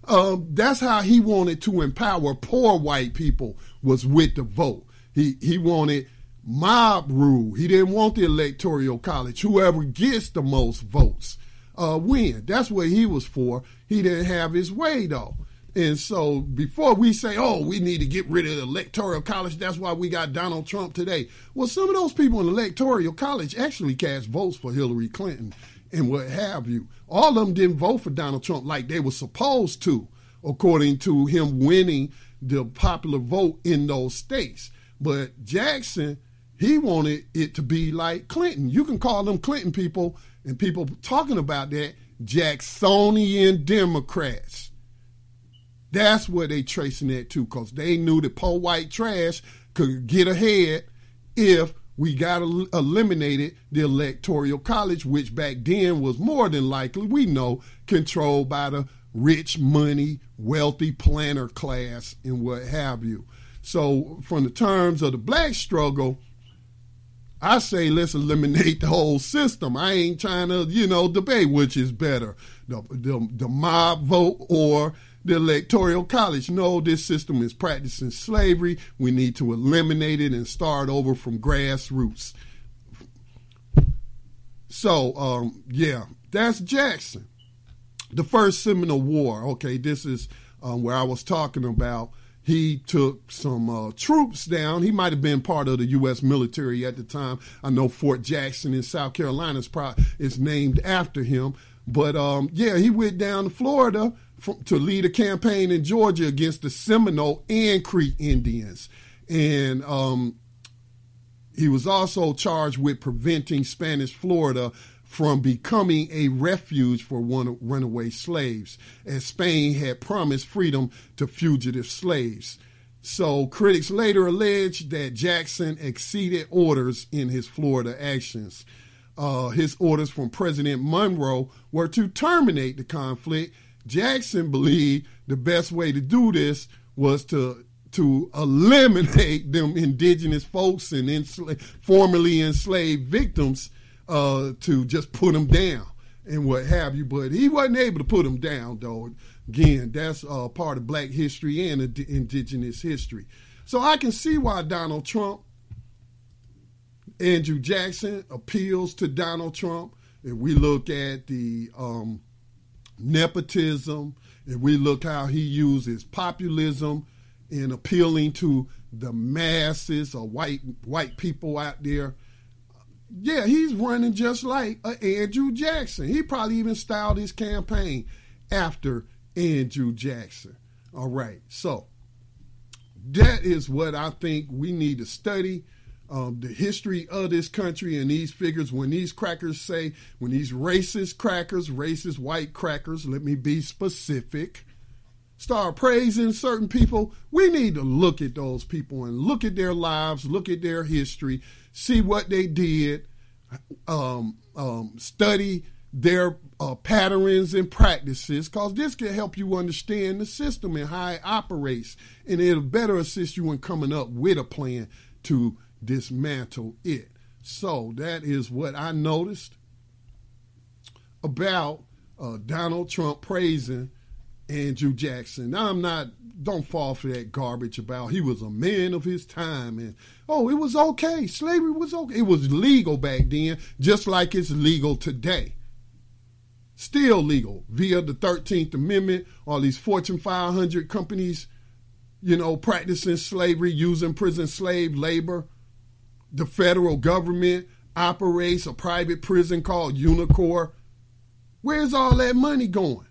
That's how he wanted to empower poor white people, was with the vote. He wanted mob rule. He didn't want the electoral college. Whoever gets the most votes win. That's what he was for. He didn't have his way, though. And so before we say, oh, we need to get rid of the electoral college, that's why we got Donald Trump today. Well, some of those people in the electoral college actually cast votes for Hillary Clinton and what have you. All of them didn't vote for Donald Trump like they were supposed to, according to him winning the popular vote in those states. But Jackson, he wanted it to be like Clinton. You can call them Clinton people, and people talking about that, Jacksonian Democrats. That's where they tracing that to, because they knew that poor white trash could get ahead if we got eliminated the electoral college, which back then was more than likely, we know, controlled by the rich, money, wealthy planter class and what have you. So from the terms of the black struggle, I say let's eliminate the whole system. I ain't trying to, debate which is better, the mob vote or the electoral college. No, this system is practicing slavery. We need to eliminate it and start over from grassroots. So, that's Jackson. The First Seminole War. Okay, this is where I was talking about. He took some troops down. He might have been part of the U.S. military at the time. I know Fort Jackson in South Carolina is named after him. But, he went down to Florida to lead a campaign in Georgia against the Seminole and Creek Indians. And he was also charged with preventing Spanish Florida from becoming a refuge for runaway slaves, as Spain had promised freedom to fugitive slaves. So critics later alleged that Jackson exceeded orders in his Florida actions. His orders from President Monroe were to terminate the conflict. Jackson believed the best way to do this was to eliminate them indigenous folks and formerly enslaved victims, to just put them down and what have you. But he wasn't able to put them down, though. Again, that's part of black history and indigenous history. So I can see why Donald Trump, Andrew Jackson appeals to Donald Trump. If we look at the nepotism, if we look how he uses populism in appealing to the masses of white people out there, he's running just like Andrew Jackson. He probably even styled his campaign after Andrew Jackson. All right, so that is what I think we need to study. The history of this country and these figures, when these crackers when these racist white crackers, let me be specific, start praising certain people, we need to look at those people and look at their lives, look at their history, see what they did, study their patterns and practices, because this can help you understand the system and how it operates, and it'll better assist you in coming up with a plan to dismantle it. So that is what I noticed about Donald Trump praising Andrew Jackson. Now don't fall for that garbage about he was a man of his time and it was okay. Slavery was okay. It was legal back then, just like it's legal today. Still legal via the 13th Amendment. All these Fortune 500 companies, practicing slavery, using prison slave labor. The federal government operates a private prison called Unicor. Where's all that money going?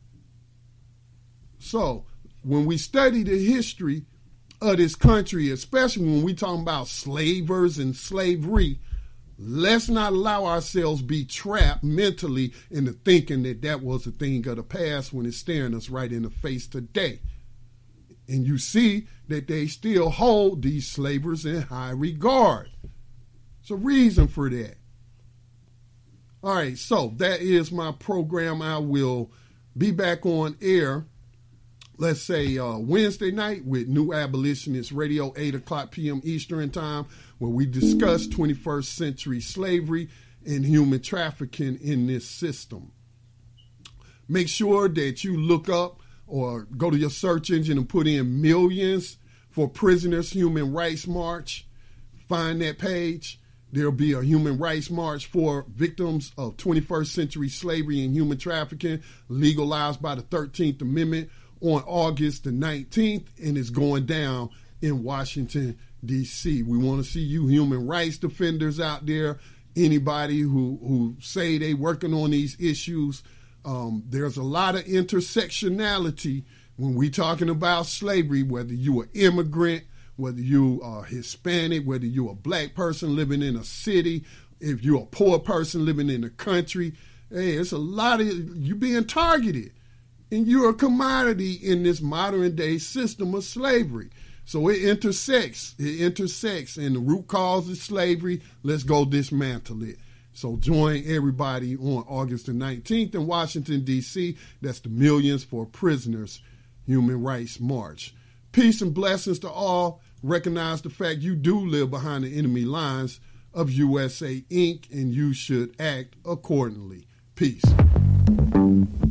So when we study the history of this country, especially when we talk about slavers and slavery, let's not allow ourselves be trapped mentally into thinking that was a thing of the past when it's staring us right in the face today. And you see that they still hold these slavers in high regard. It's a reason for that. All right, so that is my program. I will be back on air, let's say Wednesday night with New Abolitionist Radio, 8 o'clock p.m. Eastern Time, where we discuss 21st century slavery and human trafficking in this system. Make sure that you look up or go to your search engine and put in Millions for Prisoners Human Rights March. Find that page. There'll be a human rights march for victims of 21st century slavery and human trafficking legalized by the 13th Amendment on August the 19th, and it's going down in Washington, D.C. We want to see you human rights defenders out there, anybody who say they working on these issues. There's a lot of intersectionality when we talking about slavery, whether you are immigrant, whether you are Hispanic, whether you're a black person living in a city, if you're a poor person living in the country. Hey, it's a lot of you being targeted, and you're a commodity in this modern day system of slavery. So it intersects, and the root cause is slavery. Let's go dismantle it. So join everybody on August the 19th in Washington, D.C. That's the Millions for Prisoners Human Rights March. Peace and blessings to all. Recognize the fact you do live behind the enemy lines of USA Inc., and you should act accordingly. Peace.